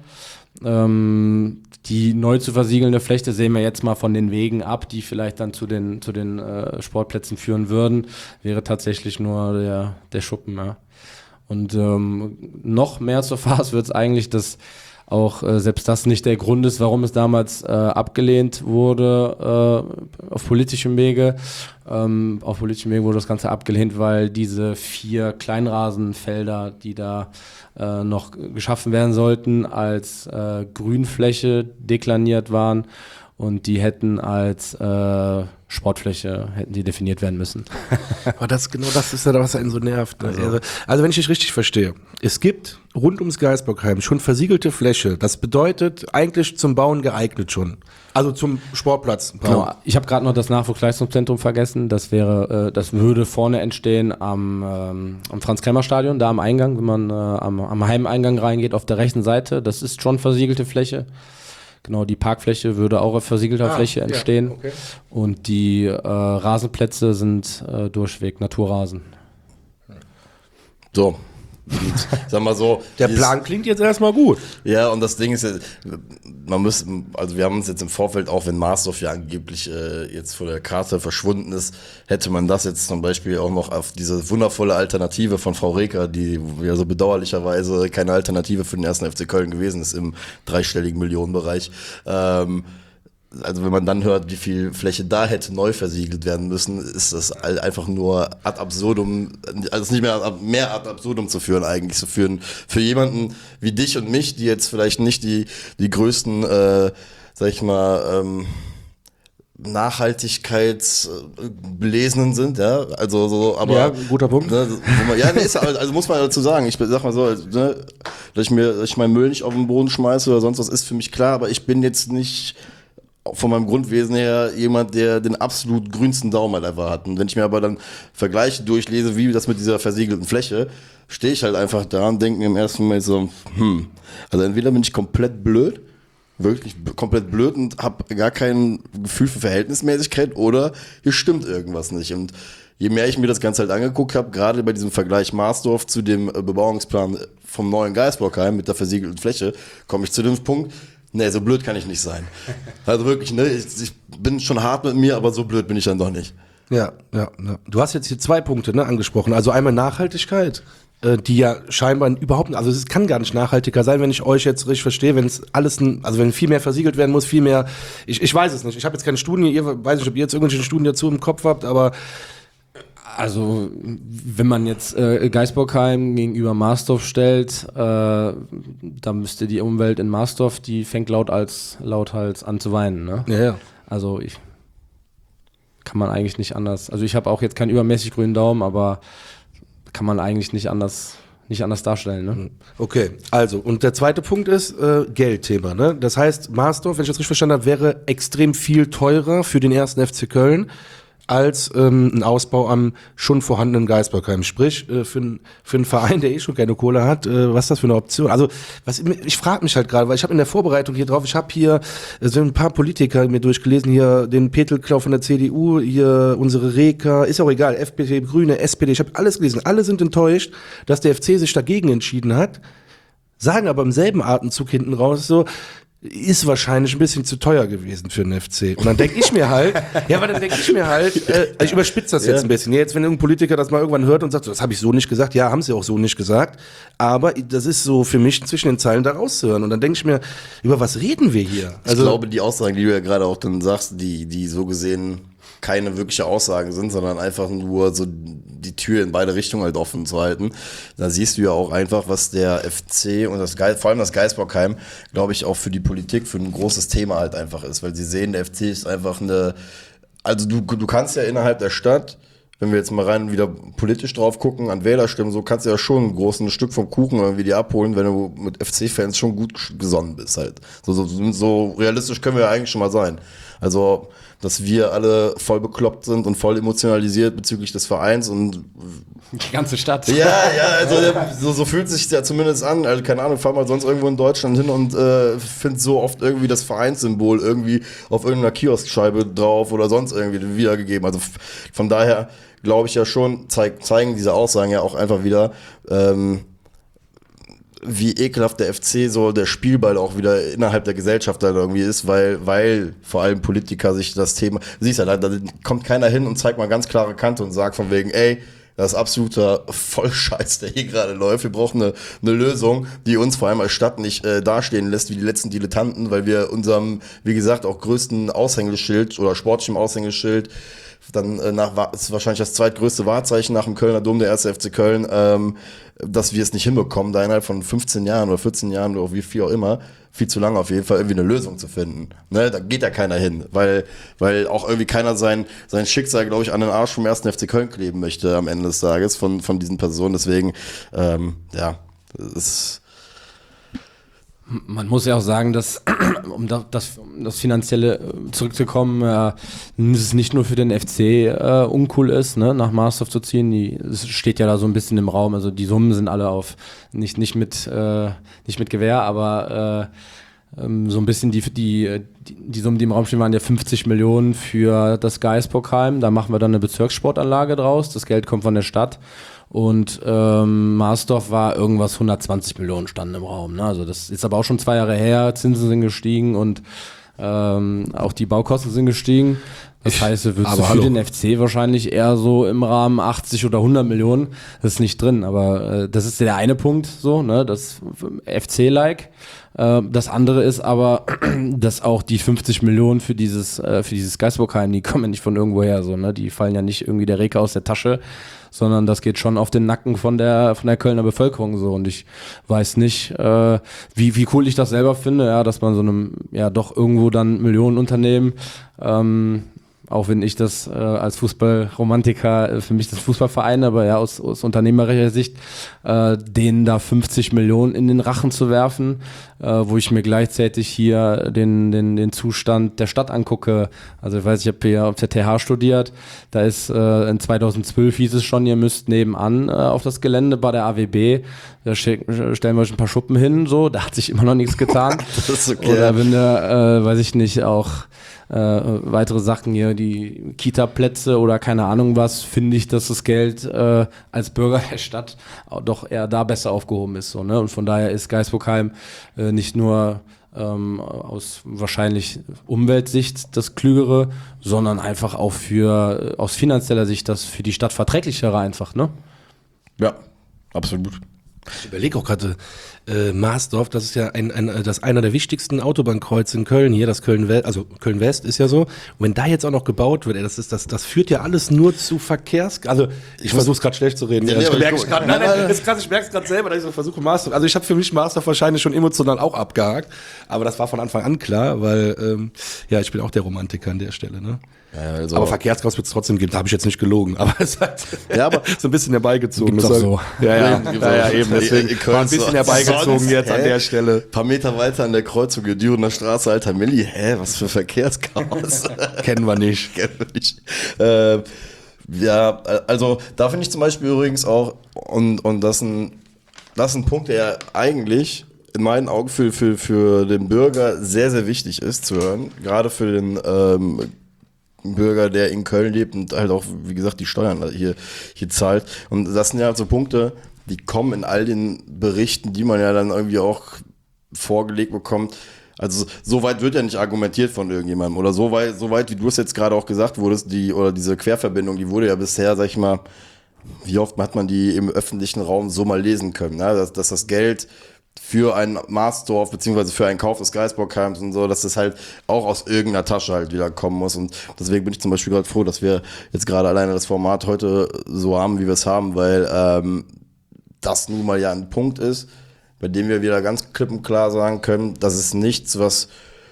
Speaker 3: Ähm, die neu zu versiegelnde Fläche sehen wir jetzt mal von den Wegen ab, die vielleicht dann zu den, zu den äh, Sportplätzen führen würden, wäre tatsächlich nur der, der Schuppen, ja. Und ähm, noch mehr zur Farce wird es eigentlich, dass auch äh, selbst das nicht der Grund ist, warum es damals äh, abgelehnt wurde äh, auf politischem Wege. Ähm, auf politischem Wege wurde das Ganze abgelehnt, weil diese vier Kleinrasenfelder, die da äh, noch geschaffen werden sollten, als äh, Grünfläche deklariert waren und die hätten als äh, Sportfläche hätten die definiert werden müssen.
Speaker 1: Aber das, genau das ist ja, was einen so nervt. Also. Also, also wenn ich dich richtig verstehe, es gibt rund ums Geisbockheim schon versiegelte Fläche. Das bedeutet eigentlich zum Bauen geeignet schon. Also zum Sportplatz.
Speaker 3: Genau. Ich habe gerade noch das Nachwuchsleistungszentrum vergessen. Das wäre, äh, das würde vorne entstehen am, ähm, am Franz-Krämer-Stadion, da am Eingang, wenn man äh, am, am Heimeingang reingeht, auf der rechten Seite. Das ist schon versiegelte Fläche. Genau, die Parkfläche würde auch auf versiegelter
Speaker 1: ah,
Speaker 3: Fläche entstehen.
Speaker 1: Ja, okay.
Speaker 3: Und die äh, Rasenplätze sind äh, durchweg Naturrasen.
Speaker 2: So. Und, sag mal so.
Speaker 1: Der
Speaker 2: dieses,
Speaker 1: Plan klingt jetzt erstmal gut.
Speaker 2: Ja, und das Ding ist, man muss, also wir haben uns jetzt im Vorfeld, auch wenn Marsdorf ja angeblich äh, jetzt von der Karte verschwunden ist, hätte man das jetzt zum Beispiel auch noch auf diese wundervolle Alternative von Frau Reker, die ja so bedauerlicherweise keine Alternative für den ersten F C Köln gewesen ist im dreistelligen Millionenbereich. Ähm, Also wenn man dann hört, wie viel Fläche da hätte neu versiegelt werden müssen, ist das einfach nur ad absurdum, also es nicht mehr, mehr ad absurdum zu führen eigentlich, zu führen für jemanden wie dich und mich, die jetzt vielleicht nicht die, die größten, äh, sag ich mal, ähm, Nachhaltigkeitsbelesenen sind, ja, also so, aber
Speaker 1: Ja, guter Punkt.
Speaker 2: Ne, wo man, ja, ne, ist, also muss man dazu sagen, ich sag mal so, ne, dass ich mir, dass ich meinen Müll nicht auf den Boden schmeiße oder sonst was, ist für mich klar, aber ich bin jetzt nicht von meinem Grundwesen her jemand, der den absolut grünsten Daumen halt einfach hat. Und wenn ich mir aber dann Vergleiche durchlese, wie das mit dieser versiegelten Fläche, stehe ich halt einfach da und denke mir im ersten Moment so, hm, also entweder bin ich komplett blöd, wirklich komplett blöd und habe gar kein Gefühl für Verhältnismäßigkeit oder hier stimmt irgendwas nicht. Und je mehr ich mir das Ganze halt angeguckt habe, gerade bei diesem Vergleich Marsdorf zu dem Bebauungsplan vom neuen Geisbockheim mit der versiegelten Fläche, komme ich zu dem Punkt, nee, so blöd kann ich nicht sein. Also wirklich, ne, ich, ich bin schon hart mit mir, aber so blöd bin ich dann doch nicht.
Speaker 1: Ja, ja, ja. Du hast jetzt hier zwei Punkte, ne, angesprochen. Also einmal Nachhaltigkeit, äh, die ja scheinbar überhaupt nicht, also es kann gar nicht nachhaltiger sein, wenn ich euch jetzt richtig verstehe, wenn es alles, ein, also wenn viel mehr versiegelt werden muss, viel mehr, ich, ich weiß es nicht. Ich habe jetzt keine Studien, ihr weiß nicht, ob ihr jetzt irgendwelche Studien dazu im Kopf habt, aber
Speaker 3: Also, wenn man jetzt äh, Geisbockheim gegenüber Marsdorf stellt, äh, dann müsste die Umwelt in Marsdorf, die fängt laut als lauthals an zu weinen, ne?
Speaker 1: ja, ja.
Speaker 3: Also, ich kann man eigentlich nicht anders. Also, ich habe auch jetzt keinen übermäßig grünen Daumen, aber kann man eigentlich nicht anders, nicht anders darstellen, ne?
Speaker 1: Okay, also, und der zweite Punkt ist äh, Geldthema, ne? Das heißt, Marsdorf, wenn ich das richtig verstanden habe, wäre extrem viel teurer für den ersten F C Köln als ähm, ein Ausbau am schon vorhandenen Geisbockheim. Sprich, äh, für, n, für einen Verein, der eh schon keine Kohle hat, äh, was ist das für eine Option? Also, was ich frage mich halt gerade, weil ich habe in der Vorbereitung hier drauf, ich habe hier äh, so ein paar Politiker mir durchgelesen, hier den Petelklau von der C D U, hier unsere Reker, ist auch egal, F D P, Grüne, S P D, ich habe alles gelesen. Alle sind enttäuscht, dass der F C sich dagegen entschieden hat, sagen aber im selben Atemzug hinten raus so, ist wahrscheinlich ein bisschen zu teuer gewesen für den F C. Und dann denke ich mir halt, ja, aber dann denke ich mir halt, äh, ich überspitze das jetzt
Speaker 2: Ja.
Speaker 1: ein bisschen. Jetzt, wenn irgendein Politiker das mal irgendwann hört und sagt, das habe ich so nicht gesagt, ja, haben sie auch so nicht gesagt. Aber das ist so für mich zwischen den Zeilen da rauszuhören. Und dann denke ich mir, über was reden wir hier?
Speaker 2: Ich glaube, die Aussagen, die du ja gerade auch dann sagst, die, die so gesehen keine wirkliche Aussagen sind, sondern einfach nur so die Tür in beide Richtungen halt offen zu halten. Da siehst du ja auch einfach, was der F C und das Geis, vor allem das Geisbockheim, glaube ich, auch für die Politik, für ein großes Thema halt einfach ist, weil sie sehen, der F C ist einfach eine, also du, du kannst ja innerhalb der Stadt, wenn wir jetzt mal rein wieder politisch drauf gucken, an Wählerstimmen, so kannst du ja schon ein großes Stück vom Kuchen irgendwie dir abholen, wenn du mit F C-Fans schon gut gesonnen bist halt. So, so, so realistisch können wir ja eigentlich schon mal sein. Also, dass wir alle voll bekloppt sind und voll emotionalisiert bezüglich des Vereins und
Speaker 3: Die ganze Stadt.
Speaker 2: ja, ja, also so, so fühlt sich ja zumindest an. Also keine Ahnung, fahr mal sonst irgendwo in Deutschland hin und äh, find so oft irgendwie das Vereinssymbol irgendwie auf irgendeiner Kioskscheibe drauf oder sonst irgendwie wiedergegeben. Also f- von daher glaube ich ja schon, zeig, zeigen diese Aussagen ja auch einfach wieder, ähm, wie ekelhaft der F C so der Spielball auch wieder innerhalb der Gesellschaft dann irgendwie ist, weil, weil vor allem Politiker sich das Thema, siehst ja, da, da kommt keiner hin und zeigt mal ganz klare Kante und sagt von wegen, ey, Das ist absoluter Vollscheiß, der hier gerade läuft. Wir brauchen eine, eine Lösung, die uns vor allem als Stadt nicht äh, dastehen lässt wie die letzten Dilettanten, weil wir unserem, wie gesagt, auch größten Aushängeschild oder sportlichem Aushängeschild, dann äh, nach, ist wahrscheinlich das zweitgrößte Wahrzeichen nach dem Kölner Dom, der erste F C Köln, ähm, dass wir es nicht hinbekommen, da innerhalb von fünfzehn Jahren oder vierzehn Jahren oder wie viel auch immer, viel zu lange auf jeden Fall irgendwie eine Lösung zu finden. Ne, da geht ja keiner hin, weil, weil auch irgendwie keiner sein, sein Schicksal, glaube ich, an den Arsch vom ersten F C Köln kleben möchte am Ende des Tages von, von diesen Personen. Deswegen, ähm, ja, es
Speaker 3: Man muss ja auch sagen, dass, um das, das, um das Finanzielle zurückzukommen, äh, es nicht nur für den F C äh, uncool ist, ne, nach Marsdorf zu ziehen. Die, es steht ja da so ein bisschen im Raum. Also die Summen sind alle auf, nicht, nicht, mit, äh, nicht mit Gewähr, aber äh, ähm, so ein bisschen die, die, die, die Summen, die im Raum stehen, waren ja fünfzig Millionen für das Geisbockheim. Da machen wir dann eine Bezirkssportanlage draus. Das Geld kommt von der Stadt. Und ähm, Marsdorf war irgendwas hundertzwanzig Millionen standen im Raum. Ne? Also das ist aber auch schon zwei Jahre her. Zinsen sind gestiegen und ähm, auch die Baukosten sind gestiegen. Das heißt, wir würdest du für
Speaker 1: hallo.
Speaker 3: den F C wahrscheinlich eher so im Rahmen achtzig oder hundert Millionen. Das ist nicht drin, aber äh, das ist der eine Punkt, so, ne, das F C-like. Äh, das andere ist aber, dass auch die fünfzig Millionen für dieses äh, für dieses Geisbockheim, die kommen ja nicht von irgendwoher, so, ne, die fallen ja nicht irgendwie der Reke aus der Tasche, sondern das geht schon auf den Nacken von der von der Kölner Bevölkerung so. Und ich weiß nicht, äh, wie wie cool ich das selber finde, ja, dass man so einem ja doch irgendwo dann Millionenunternehmen, ähm, auch wenn ich das äh, als Fußballromantiker, äh, für mich das Fußballverein, aber ja aus, aus unternehmerischer Sicht, äh, denen da fünfzig Millionen in den Rachen zu werfen, äh, wo ich mir gleichzeitig hier den, den, den Zustand der Stadt angucke. Also ich weiß, ich habe hier auf der T H studiert, da ist äh, in zweitausendzwölf hieß es schon, ihr müsst nebenan äh, auf das Gelände bei der A W B, da stellen wir euch ein paar Schuppen hin, so, da hat sich immer noch nichts getan.
Speaker 2: Das ist okay.
Speaker 3: Oder wenn der, äh, weiß ich nicht, auch Äh, weitere Sachen hier, die Kita-Plätze oder keine Ahnung was, finde ich, dass das Geld äh, als Bürger der Stadt doch eher da besser aufgehoben ist. So, ne? Und von daher ist Geisbockheim äh, nicht nur ähm, aus wahrscheinlich Umweltsicht das Klügere, sondern einfach auch für aus finanzieller Sicht das für die Stadt verträglichere einfach, ne?
Speaker 2: Ja, absolut.
Speaker 1: Ich überlege auch gerade, äh, Marsdorf, das ist ja ein, ein, das ist einer der wichtigsten Autobahnkreuze in Köln, hier das Köln-West, also Köln-West ist ja so. Und wenn da jetzt auch noch gebaut wird, ey, das ist das, das führt ja alles nur zu Verkehrs, also ich versuche es gerade schlecht zu reden.
Speaker 2: Ja,
Speaker 1: Ja,
Speaker 2: nee,
Speaker 1: ich
Speaker 2: aber
Speaker 1: merke
Speaker 2: ich-
Speaker 1: es gerade, nein, nein, ist krass, ich merke es gerade selber, dass ich so versuche Marsdorf, also ich habe für mich Marsdorf wahrscheinlich schon emotional auch abgehakt, aber das war von Anfang an klar, weil ähm, ja, ich bin auch der Romantiker an der Stelle, ne?
Speaker 2: Ja, also,
Speaker 1: Aber Verkehrschaos wird es trotzdem geben, da habe ich jetzt nicht gelogen, aber es hat
Speaker 2: Ja, aber-
Speaker 1: so ein bisschen herbeigezogen.
Speaker 3: Gibt's
Speaker 1: Das
Speaker 3: auch
Speaker 1: war-
Speaker 3: so.
Speaker 1: Ja, ja,
Speaker 2: Gibt's
Speaker 1: ja, ja,
Speaker 2: auch.
Speaker 1: eben, deswegen
Speaker 2: In Köln
Speaker 1: war ein bisschen
Speaker 2: so-
Speaker 1: herbeigezogen
Speaker 2: sonst,
Speaker 1: jetzt an
Speaker 2: hä?
Speaker 1: der Stelle.
Speaker 2: Ein paar Meter weiter an der Kreuzung Dürener Straße, Alter Milli, hä, was für Verkehrschaos.
Speaker 1: Kennen wir nicht.
Speaker 2: Kennen wir nicht. Äh, ja, also da finde ich zum Beispiel übrigens auch, und, und das, ist ein, das ist ein Punkt, der eigentlich in meinen Augen für, für, für den Bürger sehr, sehr wichtig ist zu hören. Gerade für den ähm, Bürger, der in Köln lebt und halt auch, wie gesagt, die Steuern hier, hier zahlt. Und das sind ja so Punkte, die kommen in all den Berichten, die man ja dann irgendwie auch vorgelegt bekommt. Also so weit wird ja nicht argumentiert von irgendjemandem. Oder so weit, so weit wie du es jetzt gerade auch gesagt wurdest, die, oder diese Querverbindung, die wurde ja bisher, sag ich mal, wie oft hat man die im öffentlichen Raum so mal lesen können, ne? dass, dass das Geld für ein Marsdorf, beziehungsweise für einen Kauf des Geisbockheims und so, dass das halt auch aus irgendeiner Tasche halt wieder kommen muss. Und deswegen bin ich zum Beispiel gerade froh, dass wir jetzt gerade alleine das Format heute so haben, wie wir es haben, weil ähm, das nun mal ja ein Punkt ist, bei dem wir wieder ganz klipp und klar sagen können, das ist nichts, was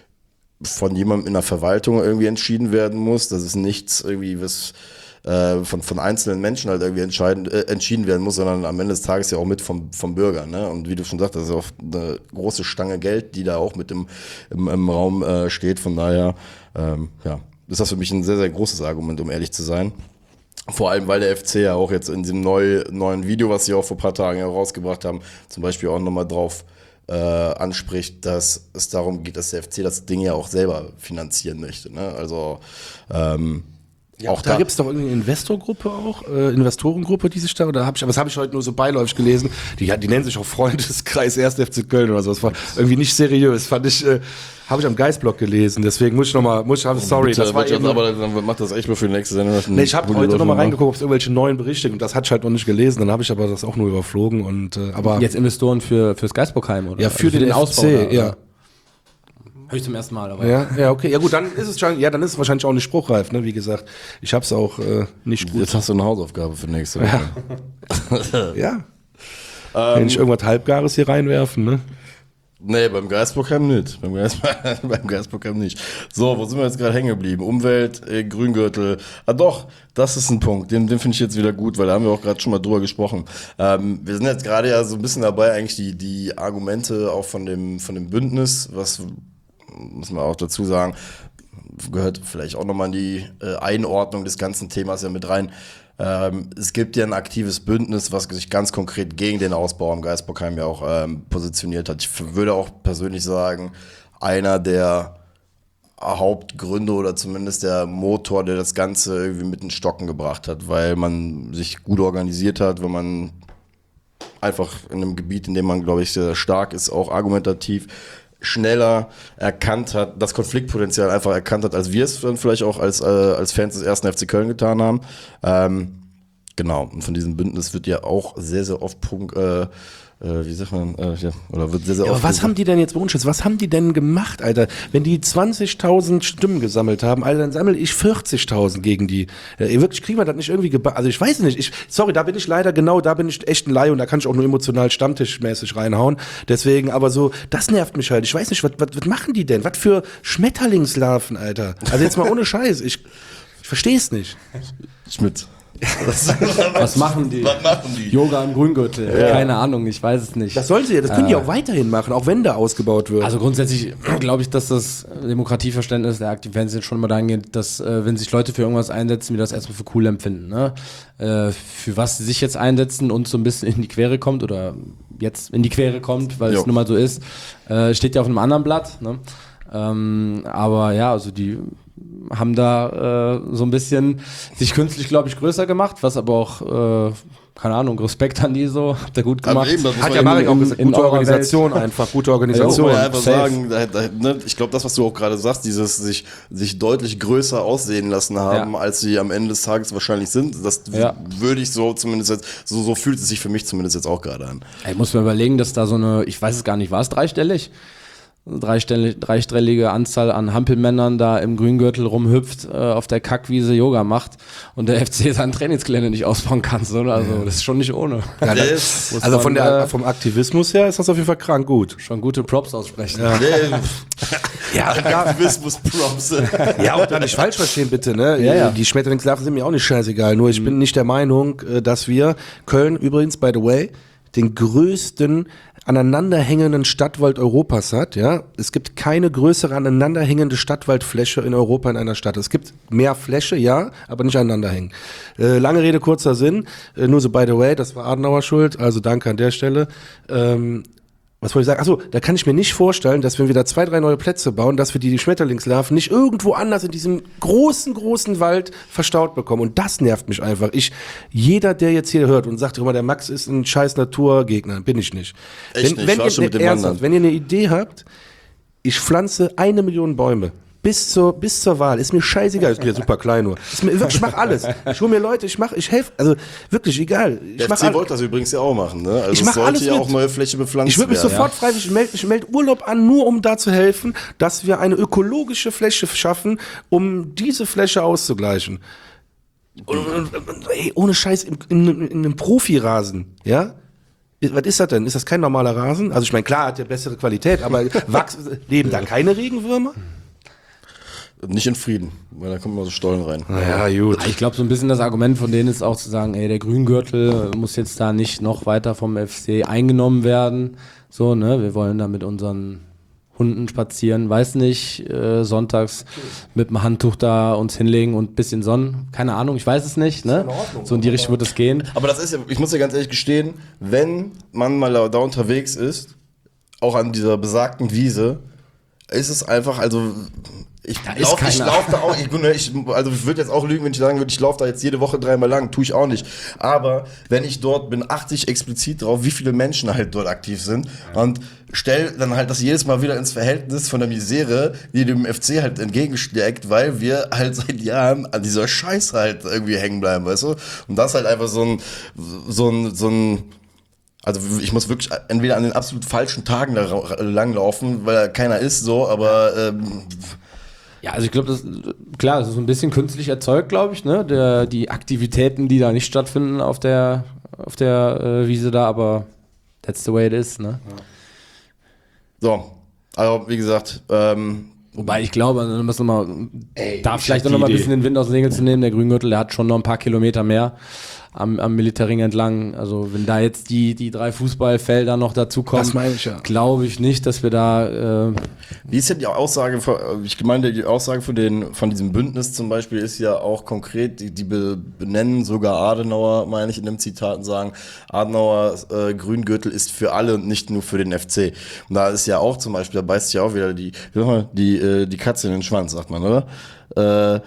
Speaker 2: von jemandem in der Verwaltung irgendwie entschieden werden muss. Das ist nichts irgendwie, was äh, von, von einzelnen Menschen halt irgendwie entscheiden, äh, entschieden werden muss, sondern am Ende des Tages ja auch mit vom, vom Bürger. Ne? Und wie du schon sagst, das ist auch eine große Stange Geld, die da auch mit im, im, im Raum äh, steht. Von daher, ähm, ja, ist das für mich ein sehr, sehr großes Argument, um ehrlich zu sein. Vor allem, weil der F C ja auch jetzt in diesem neu, neuen Video, was sie auch vor ein paar Tagen herausgebracht haben, zum Beispiel auch nochmal drauf äh, anspricht, dass es darum geht, dass der F C das Ding ja auch selber finanzieren möchte. Ne? Also ähm,
Speaker 1: Ja, auch da, da gibt es doch irgendeine Investorgruppe auch, äh, Investorengruppe, die sich da, oder habe ich, aber das habe ich heute nur so beiläufig gelesen, die, ja, die nennen sich auch Freundeskreis erster F C Köln oder so, das war irgendwie nicht seriös, fand ich, äh, habe ich am Geistblog gelesen, deswegen muss ich nochmal, muss ich, oh, sorry,
Speaker 2: bitte,
Speaker 1: das war
Speaker 2: bitte,
Speaker 1: eben,
Speaker 2: aber dann macht das echt nur für die nächste Sendung.
Speaker 1: Nee, ich habe heute nochmal reingeguckt, ob es irgendwelche neuen Berichte gibt und das hatte ich halt noch nicht gelesen, dann habe ich aber das auch nur überflogen und, äh, aber.
Speaker 3: Jetzt Investoren für, fürs Geisbockheim, oder?
Speaker 1: Ja, für, also für den, den Ausbau. C, da, ja.
Speaker 3: Hör ich zum ersten Mal, aber.
Speaker 1: Ja, ja, okay. Ja gut, dann ist es schon, ja, dann ist es wahrscheinlich auch nicht spruchreif, ne? Wie gesagt, ich hab's auch äh, nicht gut.
Speaker 2: Jetzt hast du eine Hausaufgabe für nächste Woche.
Speaker 1: Ja. ja. Ähm, Wenn ich irgendwas Halbgares hier reinwerfen, ne?
Speaker 2: Nee, beim Geisbockheim nicht. Beim, Geist, beim Geisbockheim nicht. So, wo sind wir jetzt gerade hängen geblieben? Umwelt, äh, Grüngürtel. Ah doch, das ist ein Punkt. Den, den finde ich jetzt wieder gut, weil da haben wir auch gerade schon mal drüber gesprochen. Ähm, wir sind jetzt gerade ja so ein bisschen dabei, eigentlich die, die Argumente auch von dem, von dem Bündnis, was muss man auch dazu sagen, gehört vielleicht auch nochmal in die äh, Einordnung des ganzen Themas ja mit rein. Ähm, es gibt ja ein aktives Bündnis, was sich ganz konkret gegen den Ausbau am Geisbockheim ja auch ähm, positioniert hat. Ich würde auch persönlich sagen, einer der Hauptgründe oder zumindest der Motor, der das Ganze irgendwie mit den Stocken gebracht hat, weil man sich gut organisiert hat, wenn man einfach in einem Gebiet, in dem man, glaube ich, sehr stark ist, auch argumentativ schneller erkannt hat, das Konfliktpotenzial einfach erkannt hat, als wir es dann vielleicht auch als, äh, als Fans des ersten F C Köln getan haben. Ähm, genau, und von diesem Bündnis wird ja auch sehr, sehr oft Punkt, äh, äh, wie sagt man, äh, ja, oder wird sehr, sehr
Speaker 1: ja,
Speaker 2: oft.
Speaker 1: Aber was gesagt. Haben die denn jetzt bei uns? Was haben die denn gemacht, Alter? Wenn die zwanzigtausend Stimmen gesammelt haben, Alter, dann sammle ich vierzigtausend gegen die. Ja, wirklich, kriegen wir das nicht irgendwie gebacken? Also ich weiß nicht, ich, sorry, da bin ich leider genau, da bin ich echt ein Laie und da kann ich auch nur emotional stammtischmäßig reinhauen. Deswegen, aber so, das nervt mich halt. Ich weiß nicht, was, was, was machen die denn? Was für Schmetterlingslarven, Alter? Also jetzt mal ohne Scheiß, ich, ich verstehe es nicht.
Speaker 2: Schmidt.
Speaker 3: Was machen die?
Speaker 2: Was machen die?
Speaker 3: Yoga im Grüngürtel. Ja. Keine Ahnung, ich weiß es nicht.
Speaker 1: Das sollen sie ja, das können äh, die auch weiterhin machen, auch wenn da ausgebaut wird.
Speaker 3: Also grundsätzlich glaube ich, dass das Demokratieverständnis der aktiven Fans jetzt schon mal dahin geht, dass äh, wenn sich Leute für irgendwas einsetzen, wir das erstmal für cool empfinden. Ne? Äh, für was sie sich jetzt einsetzen und so ein bisschen in die Quere kommt oder jetzt in die Quere kommt, weil jo. es nun mal so ist, äh, steht ja auf einem anderen Blatt. Ne? Ähm, aber ja, also die haben da äh, so ein bisschen sich künstlich, glaube ich, größer gemacht, was aber auch, äh, keine Ahnung, Respekt an die so, habt ihr gut gemacht.
Speaker 1: Eben, hat ja Marek auch gesagt, gute Organisation Welt. einfach, gute Organisation.
Speaker 2: Ja, einfach sagen, da, da, ne, ich glaube, das, was du auch gerade sagst, dieses sich, sich deutlich größer aussehen lassen haben, ja. als sie am Ende des Tages wahrscheinlich sind, das ja. würde ich so zumindest jetzt, so, so fühlt es sich für mich zumindest jetzt auch gerade an.
Speaker 3: Ich muss mir überlegen, dass da so eine, ich weiß es gar nicht, war es dreistellig? Dreistellige, dreistellige Anzahl an Hampelmännern da im Grüngürtel rumhüpft, äh, auf der Kackwiese Yoga macht und der F C seinen Trainingsgelände nicht ausbauen kann. So, also ja. das ist schon nicht ohne. Ja,
Speaker 1: das, also man, von der, vom Aktivismus her ist das auf jeden Fall krank gut.
Speaker 3: Schon gute Props aussprechen.
Speaker 1: Ja, ja
Speaker 2: Aktivismus-Props.
Speaker 1: Ja, auch da nicht falsch verstehen, bitte. Ne?
Speaker 3: Ja, ja.
Speaker 1: Die Schmetterlingslarven sind mir auch nicht scheißegal. Nur ich mhm. bin nicht der Meinung, dass wir Köln übrigens, by the way, den größten aneinanderhängenden Stadtwald Europas hat, ja. Es gibt keine größere aneinanderhängende Stadtwaldfläche in Europa in einer Stadt. Es gibt mehr Fläche, ja, aber nicht aneinanderhängen. Äh, lange Rede, kurzer Sinn. Äh, nur so by the way, das war Adenauer schuld, also danke an der Stelle. Ähm, Was wollte ich sagen? Achso, da kann ich mir nicht vorstellen, dass wenn wir da zwei, drei neue Plätze bauen, dass wir die Schmetterlingslarven nicht irgendwo anders in diesem großen, großen Wald verstaut bekommen. Und das nervt mich einfach. Ich, jeder, der jetzt hier hört und sagt, guck mal, der Max ist ein scheiß Naturgegner, bin ich nicht.
Speaker 2: Echt
Speaker 1: wenn,
Speaker 2: nicht,
Speaker 1: wenn,
Speaker 2: war
Speaker 1: ihr,
Speaker 2: schon mit dem
Speaker 1: ernsthaft, wenn ihr eine Idee habt, ich pflanze eine Million Bäume. Bis zur, bis zur Wahl. Ist mir scheißegal. Ist mir super klein nur. Ist mir, wirklich, ich mach alles. Ich hole mir Leute, ich mach, ich helfe. Also wirklich egal. Ich
Speaker 2: der
Speaker 1: mach
Speaker 2: F C wollte das übrigens ja auch machen. Ne? Also
Speaker 1: ich mach
Speaker 2: es sollte
Speaker 1: alles
Speaker 2: ja
Speaker 1: mit.
Speaker 2: auch neue Fläche bepflanzt
Speaker 1: Ich würde mich
Speaker 2: werden.
Speaker 1: sofort freiwillig, ich melde ich meld Urlaub an, nur um da zu helfen, dass wir eine ökologische Fläche schaffen, um diese Fläche auszugleichen. Und, und, und, ey, ohne Scheiß, in, in, in einem Profirasen, ja? Was ist das denn? Ist das kein normaler Rasen? Also ich meine, klar, hat der bessere Qualität, aber wachs, leben da keine Regenwürmer?
Speaker 2: Nicht in Frieden, weil da kommen immer so Stollen rein.
Speaker 1: Naja, gut.
Speaker 3: Ich glaube, so ein bisschen das Argument von denen ist auch zu sagen, ey, der Grüngürtel muss jetzt da nicht noch weiter vom F C eingenommen werden. So, ne, wir wollen da mit unseren Hunden spazieren, weiß nicht, äh, sonntags mit dem Handtuch da uns hinlegen und ein bisschen Sonnen. Keine Ahnung, ich weiß es nicht, ne? In Ordnung, so in die Richtung wird es gehen.
Speaker 2: Aber das ist ja, ich muss ja ganz ehrlich gestehen, wenn man mal da unterwegs ist, auch an dieser besagten Wiese, ist es einfach, also Ich
Speaker 3: Da ist
Speaker 2: laufe ich
Speaker 3: keiner.
Speaker 2: lauf da auch, ich, ich, also ich würde jetzt auch lügen, wenn ich sagen würde, ich laufe da jetzt jede Woche dreimal lang, tue ich auch nicht. Aber wenn ich dort bin, achte ich explizit drauf, wie viele Menschen halt dort aktiv sind und stell dann halt das jedes Mal wieder ins Verhältnis von der Misere, die dem F C halt entgegenschlägt, weil wir halt seit Jahren an dieser Scheiße halt irgendwie hängen bleiben, weißt du? Und das halt einfach so ein, so ein, so ein Also ich muss wirklich entweder an den absolut falschen Tagen da ra- langlaufen, weil da keiner ist so, aber ähm,
Speaker 3: Ja, also ich glaube, das klar, das ist so ein bisschen künstlich erzeugt, glaube ich, ne? Der, die Aktivitäten, die da nicht stattfinden auf der auf der äh, Wiese da, aber that's the way it is, ne?
Speaker 2: so. Also wie gesagt, ähm,
Speaker 3: Wobei ich glaube, also, müssen wir mal,
Speaker 1: Ey,
Speaker 3: da
Speaker 1: ich
Speaker 3: vielleicht
Speaker 1: hab
Speaker 3: noch
Speaker 1: die
Speaker 3: mal ein
Speaker 1: Idee.
Speaker 3: bisschen den Wind aus den Segeln zu nehmen. Der Grüngürtel, der hat schon noch ein paar Kilometer mehr am, am Militärring entlang. Also wenn da jetzt die, die drei Fußballfelder noch dazukommen,
Speaker 1: Das meine ich ja.
Speaker 3: glaube ich nicht, dass wir da äh,
Speaker 2: wie ist denn die Aussage, von, ich meine, die Aussage von, den, von diesem Bündnis zum Beispiel ist ja auch konkret, die, die be- benennen sogar Adenauer, meine ich in dem Zitat, und sagen, Adenauer äh, Grüngürtel ist für alle und nicht nur für den F C. Und da ist ja auch zum Beispiel, da beißt sich ja auch wieder die, wie sagt man, die, äh, die Katze in den Schwanz, sagt man, oder? Äh,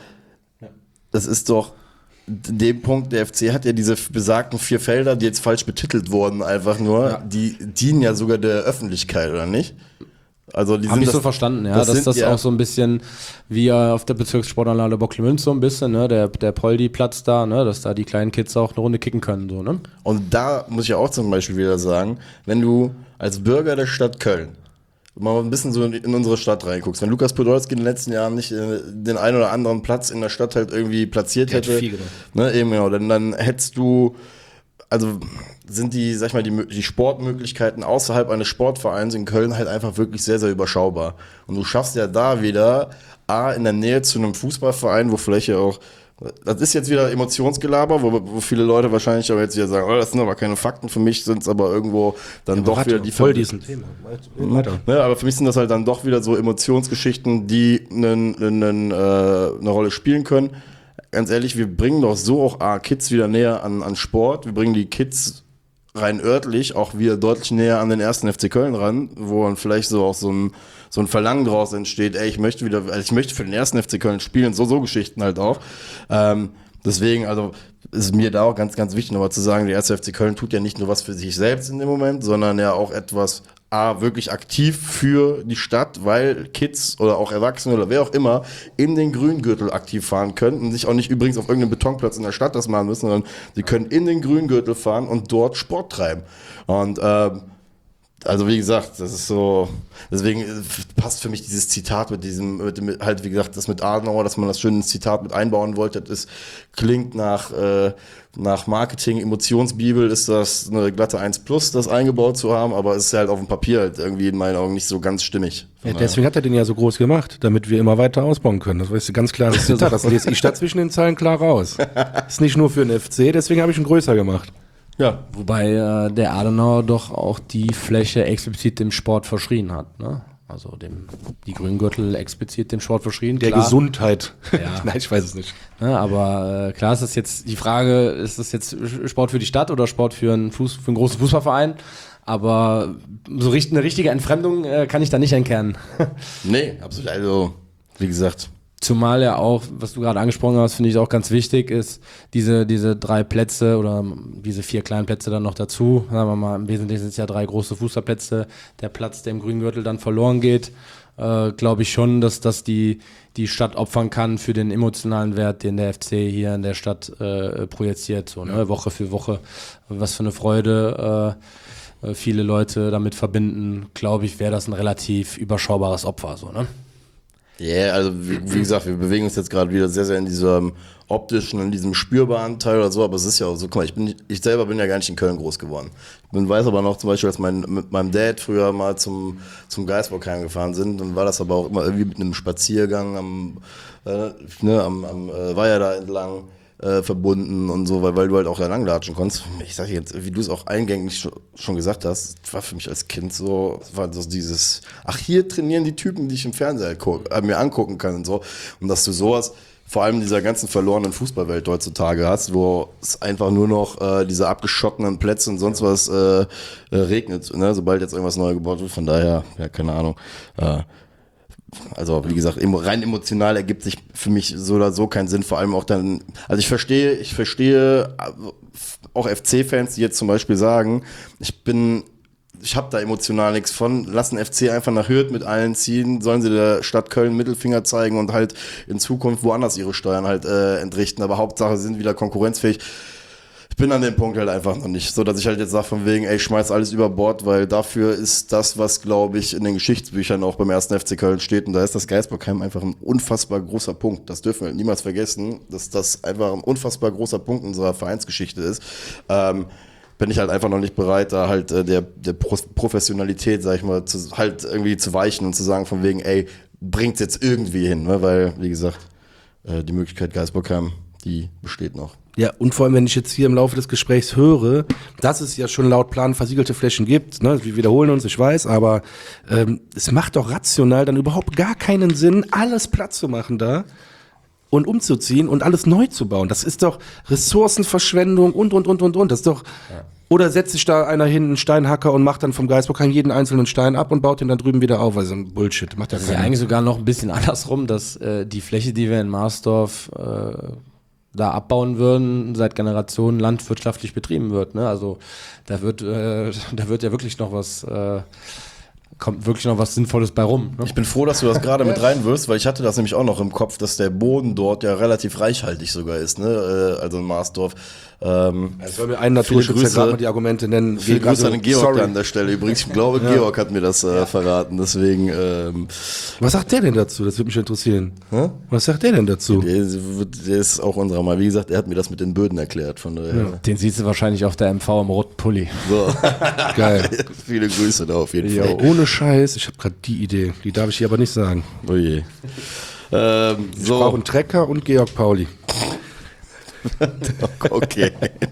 Speaker 2: das ist doch, in dem Punkt, der F C hat ja diese besagten vier Felder, die jetzt falsch betitelt wurden, einfach nur,
Speaker 3: Ja.
Speaker 2: die dienen ja sogar der Öffentlichkeit, oder nicht? Also die
Speaker 3: Habe
Speaker 2: sind
Speaker 3: ich so
Speaker 2: das-
Speaker 3: verstanden, ja,
Speaker 2: das
Speaker 3: dass
Speaker 2: sind
Speaker 3: das
Speaker 2: ja-
Speaker 3: auch so ein bisschen wie äh, auf der Bezirkssportanlage Bocklemünz so ein bisschen, ne, der, der Poldi-Platz da, ne, dass da die kleinen Kids auch eine Runde kicken können, so, ne?
Speaker 2: Und da muss ich ja auch zum Beispiel wieder sagen, wenn du als Bürger der Stadt Köln mal ein bisschen so in, in unsere Stadt reinguckst, wenn Lukas Podolski in den letzten Jahren nicht äh, den einen oder anderen Platz in der Stadt halt irgendwie platziert
Speaker 1: Der hat
Speaker 2: hätte,
Speaker 1: viel gedacht.
Speaker 2: ne, eben genau, dann, dann hättest du, also sind die, sag ich mal, die, Mö- die Sportmöglichkeiten außerhalb eines Sportvereins in Köln halt einfach wirklich sehr, sehr überschaubar. Und du schaffst ja da wieder, A, in der Nähe zu einem Fußballverein, wo vielleicht ja auch, das ist jetzt wieder Emotionsgelaber, wo, wo viele Leute wahrscheinlich aber jetzt wieder sagen, oh, das sind aber keine Fakten, für mich sind es aber irgendwo dann doch wieder die
Speaker 1: voll diesen Thema. Weiter.
Speaker 2: Ne, aber für mich sind das halt dann doch wieder so Emotionsgeschichten, die nen, nen, nen, äh, eine Rolle spielen können. Ganz ehrlich, wir bringen doch so auch A, Kids wieder näher an, an Sport. Wir bringen die Kids rein örtlich auch wieder deutlich näher an den ersten F C Köln ran, wo dann vielleicht so auch so ein, so ein Verlangen draus entsteht, ey, ich möchte wieder, also ich möchte für den ersten F C Köln spielen, so, so Geschichten halt auch. Ähm, deswegen, also ist mir da auch ganz, ganz wichtig nochmal zu sagen, der erste F C Köln tut ja nicht nur was für sich selbst in dem Moment, sondern ja auch etwas A, wirklich aktiv für die Stadt, weil Kids oder auch Erwachsene oder wer auch immer in den Grüngürtel aktiv fahren können und sich auch nicht übrigens auf irgendeinem Betonplatz in der Stadt das machen müssen, sondern sie können in den Grüngürtel fahren und dort Sport treiben. Und ähm, also wie gesagt, das ist so, deswegen äh, passt für mich dieses Zitat mit diesem, mit dem, halt wie gesagt, das mit Adenauer, dass man das schön ins Zitat mit einbauen wollte, das klingt nach, äh, nach Marketing, Emotionsbibel ist das eine glatte eins plus, das eingebaut zu haben, aber es ist halt auf dem Papier halt irgendwie in meinen Augen nicht so ganz stimmig. Von
Speaker 1: Ja,
Speaker 2: daher.
Speaker 1: deswegen hat er den ja so groß gemacht, damit wir immer weiter ausbauen können. Das weißt du ganz klar. Das Zitat, das lese ich da zwischen den Zeilen klar raus. Ist nicht nur für den F C, deswegen habe ich ihn größer gemacht.
Speaker 2: Ja,
Speaker 3: Wobei äh, der Adenauer doch auch die Fläche explizit dem Sport verschrien hat, ne? Also dem, die Grüngürtel explizit dem Sport verschrien.
Speaker 1: Der
Speaker 3: klar.
Speaker 1: Gesundheit.
Speaker 3: Ja.
Speaker 1: Nein, ich weiß es nicht.
Speaker 3: Ja, aber äh, klar ist das jetzt die Frage, ist das jetzt Sport für die Stadt oder Sport für einen, Fuß, für einen großen Fußballverein? Aber so richt, eine richtige Entfremdung äh, kann ich da nicht entkernen.
Speaker 2: nee, absolut. Also, wie gesagt,
Speaker 3: Zumal ja auch, was du gerade angesprochen hast, finde ich auch ganz wichtig, ist diese, diese drei Plätze oder diese vier kleinen Plätze dann noch dazu. Sagen wir mal, im Wesentlichen sind es ja drei große Fußballplätze. Der Platz, der im Grüngürtel dann verloren geht, äh, glaube ich schon, dass das die, die Stadt opfern kann für den emotionalen Wert, den der F C hier in der Stadt äh, projiziert, so, ne? Woche für Woche. Was für eine Freude äh, viele Leute damit verbinden, glaube ich, wäre das ein relativ überschaubares Opfer, so, ne?
Speaker 2: ja, yeah, also wie, wie gesagt, wir bewegen uns jetzt gerade wieder sehr, sehr in diesem optischen, in diesem spürbaren Teil oder so, aber es ist ja auch so, guck mal, ich bin, ich selber bin ja gar nicht in Köln groß geworden. Ich bin, weiß aber noch zum Beispiel, als mein, mit meinem Dad früher mal zum, zum Geisbockheim gefahren sind, dann war das aber auch immer irgendwie mit einem Spaziergang am, äh, ne, am, am äh, Weiher da entlang äh, verbunden und so, weil, weil du halt auch da langlatschen konntest. Ich sag jetzt, wie du es auch eingängig schon, schon gesagt hast, war für mich als Kind so, war so dieses, ach, hier trainieren die Typen, die ich im Fernseher guck, äh, mir angucken kann und so. Und dass du sowas, vor allem in dieser ganzen verlorenen Fußballwelt heutzutage hast, wo es einfach nur noch äh, diese abgeschottenen Plätze und sonst was äh, äh, regnet, ne? Sobald jetzt irgendwas neu gebaut wird. Von daher, ja, keine Ahnung. Äh, also wie gesagt, rein emotional ergibt sich für mich so oder so keinen Sinn, vor allem auch dann, also ich verstehe, ich verstehe auch F C-Fans, die jetzt zum Beispiel sagen, ich bin, ich habe da emotional nichts von, lassen F C einfach nach Hürth mit allen ziehen, sollen sie der Stadt Köln Mittelfinger zeigen und halt in Zukunft woanders ihre Steuern halt äh, entrichten, aber Hauptsache sie sind wieder konkurrenzfähig. Ich bin an dem Punkt halt einfach noch nicht, so dass ich halt jetzt sage von wegen, ey, ich schmeiß alles über Bord, weil dafür ist das, was glaube ich in den Geschichtsbüchern auch beim ersten F C Köln steht, und da ist das Geisbockheim einfach ein unfassbar großer Punkt. Das dürfen wir halt niemals vergessen, dass das einfach ein unfassbar großer Punkt unserer Vereinsgeschichte ist. Ähm, bin ich halt einfach noch nicht bereit, da halt äh, der, der Pro- Professionalität, sag ich mal, zu, halt irgendwie zu weichen und zu sagen von wegen, ey, bringt's jetzt irgendwie hin, ne? Weil, wie gesagt, äh, die Möglichkeit Geisbockheim, die besteht noch.
Speaker 1: Ja, und vor allem, wenn ich jetzt hier im Laufe des Gesprächs höre, dass es ja schon laut Plan versiegelte Flächen gibt, ne, wir wiederholen uns, ich weiß, aber ähm, es macht doch rational dann überhaupt gar keinen Sinn, alles platt zu machen da und umzuziehen und alles neu zu bauen. Das ist doch Ressourcenverschwendung und, und, und, und, und. Das ist doch... Ja. Oder setzt sich da einer hin, einen Steinhacker, und macht dann vom Geisbockheim jeden einzelnen Stein ab und baut ihn dann drüben wieder auf. Also ein Bullshit. Macht ja
Speaker 3: das ist ja eigentlich sogar noch ein bisschen andersrum, dass äh, die Fläche, die wir in Marsdorf äh, da abbauen würden, seit Generationen landwirtschaftlich betrieben wird. Ne? Also da wird, äh, da wird ja wirklich noch was... Äh, kommt wirklich noch was Sinnvolles bei rum. Ne?
Speaker 2: Ich bin froh, dass du das gerade mit reinwirfst, weil ich hatte das nämlich auch noch im Kopf, dass der Boden dort ja relativ reichhaltig sogar ist, ne? Also in Marsdorf. Ähm,
Speaker 1: es soll mir ein Naturschützer gerade mal die Argumente nennen.
Speaker 2: Viele Grüße
Speaker 1: also,
Speaker 2: an den Georg
Speaker 1: sorry.
Speaker 2: an der Stelle. Übrigens, ich glaube, ja. Georg hat mir das äh, ja. verraten, deswegen... Ähm,
Speaker 1: Was sagt der denn dazu? Das würde mich interessieren. Hä? Was sagt der denn dazu?
Speaker 2: Der, der ist auch unserer Mal. Wie gesagt, er hat mir das mit den Böden erklärt. Von der,
Speaker 3: ja. Den siehst du wahrscheinlich auf der M V im roten Pulli.
Speaker 2: So.
Speaker 1: Geil.
Speaker 2: Viele Grüße da auf jeden
Speaker 1: jo,
Speaker 2: Fall.
Speaker 1: Ohne Scheiß, ich habe gerade die Idee. Die darf ich hier aber nicht sagen.
Speaker 2: Oh je. Ähm,
Speaker 1: ich
Speaker 2: so.
Speaker 1: brauche einen Trecker und Georg Pauli.
Speaker 2: Okay.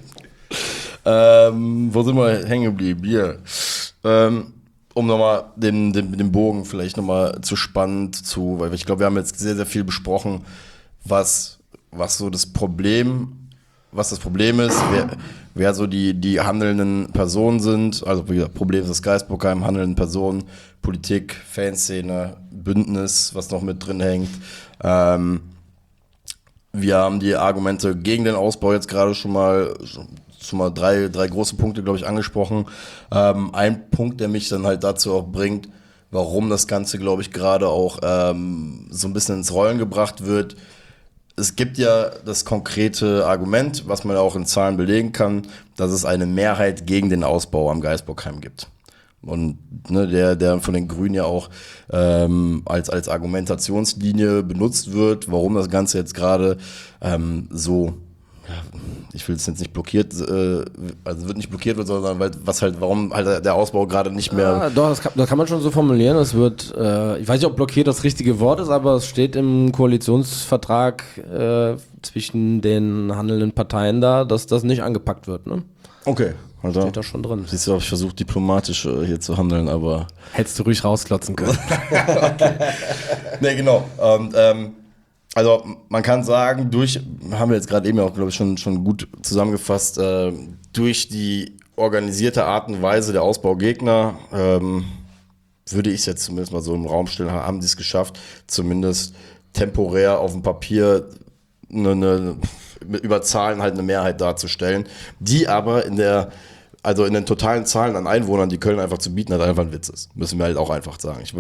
Speaker 2: ähm, wo sind wir hängen geblieben? Hier. Ähm, um nochmal den, den, den Bogen vielleicht nochmal zu spannend zu, weil ich glaube, wir haben jetzt sehr, sehr viel besprochen, was, was so das Problem, was das Problem ist, wer, wer so die, die handelnden Personen sind. Also wie gesagt, Problem ist das Geisbockheim, handelnden Personen, Politik, Fanszene, Bündnis, was noch mit drin hängt. Ähm, wir haben die Argumente gegen den Ausbau jetzt gerade schon mal schon mal drei, drei große Punkte, glaube ich, angesprochen. Ähm, ein Punkt, der mich dann halt dazu auch bringt, warum das Ganze, glaube ich, gerade auch ähm, so ein bisschen ins Rollen gebracht wird. Es gibt ja das konkrete Argument, was man auch in Zahlen belegen kann, dass es eine Mehrheit gegen den Ausbau am Geisbockheim gibt. Und ne, der, der von den Grünen ja auch ähm, als, als Argumentationslinie benutzt wird, warum das Ganze jetzt gerade ähm, so, ja, ich will es jetzt nicht blockiert, äh, also wird nicht blockiert wird, sondern weil, was halt, warum halt der Ausbau gerade nicht mehr.
Speaker 3: Ja, doch, das kann, das kann man schon so formulieren. Es wird, äh, ich weiß nicht, ob blockiert das richtige Wort ist, aber es steht im Koalitionsvertrag äh, zwischen den handelnden Parteien da, dass das nicht angepackt wird. Ne?
Speaker 2: Okay. Also,
Speaker 3: steht da schon drin.
Speaker 2: Siehst du, ich versuche diplomatisch äh, hier zu handeln, aber...
Speaker 3: Hättest du ruhig rausklotzen können.
Speaker 2: Okay. Ne, genau. Und, ähm, also man kann sagen, durch, haben wir jetzt gerade eben auch, glaube ich, schon, schon gut zusammengefasst, äh, durch die organisierte Art und Weise der Ausbaugegner, ähm, würde ich es jetzt zumindest mal so im Raum stellen, haben die es geschafft, zumindest temporär auf dem Papier eine, eine über Zahlen halt eine Mehrheit darzustellen, die aber in der also in den totalen Zahlen an Einwohnern, die Köln einfach zu bieten hat, einfach ein Witz ist. Müssen wir halt auch einfach sagen. Ich,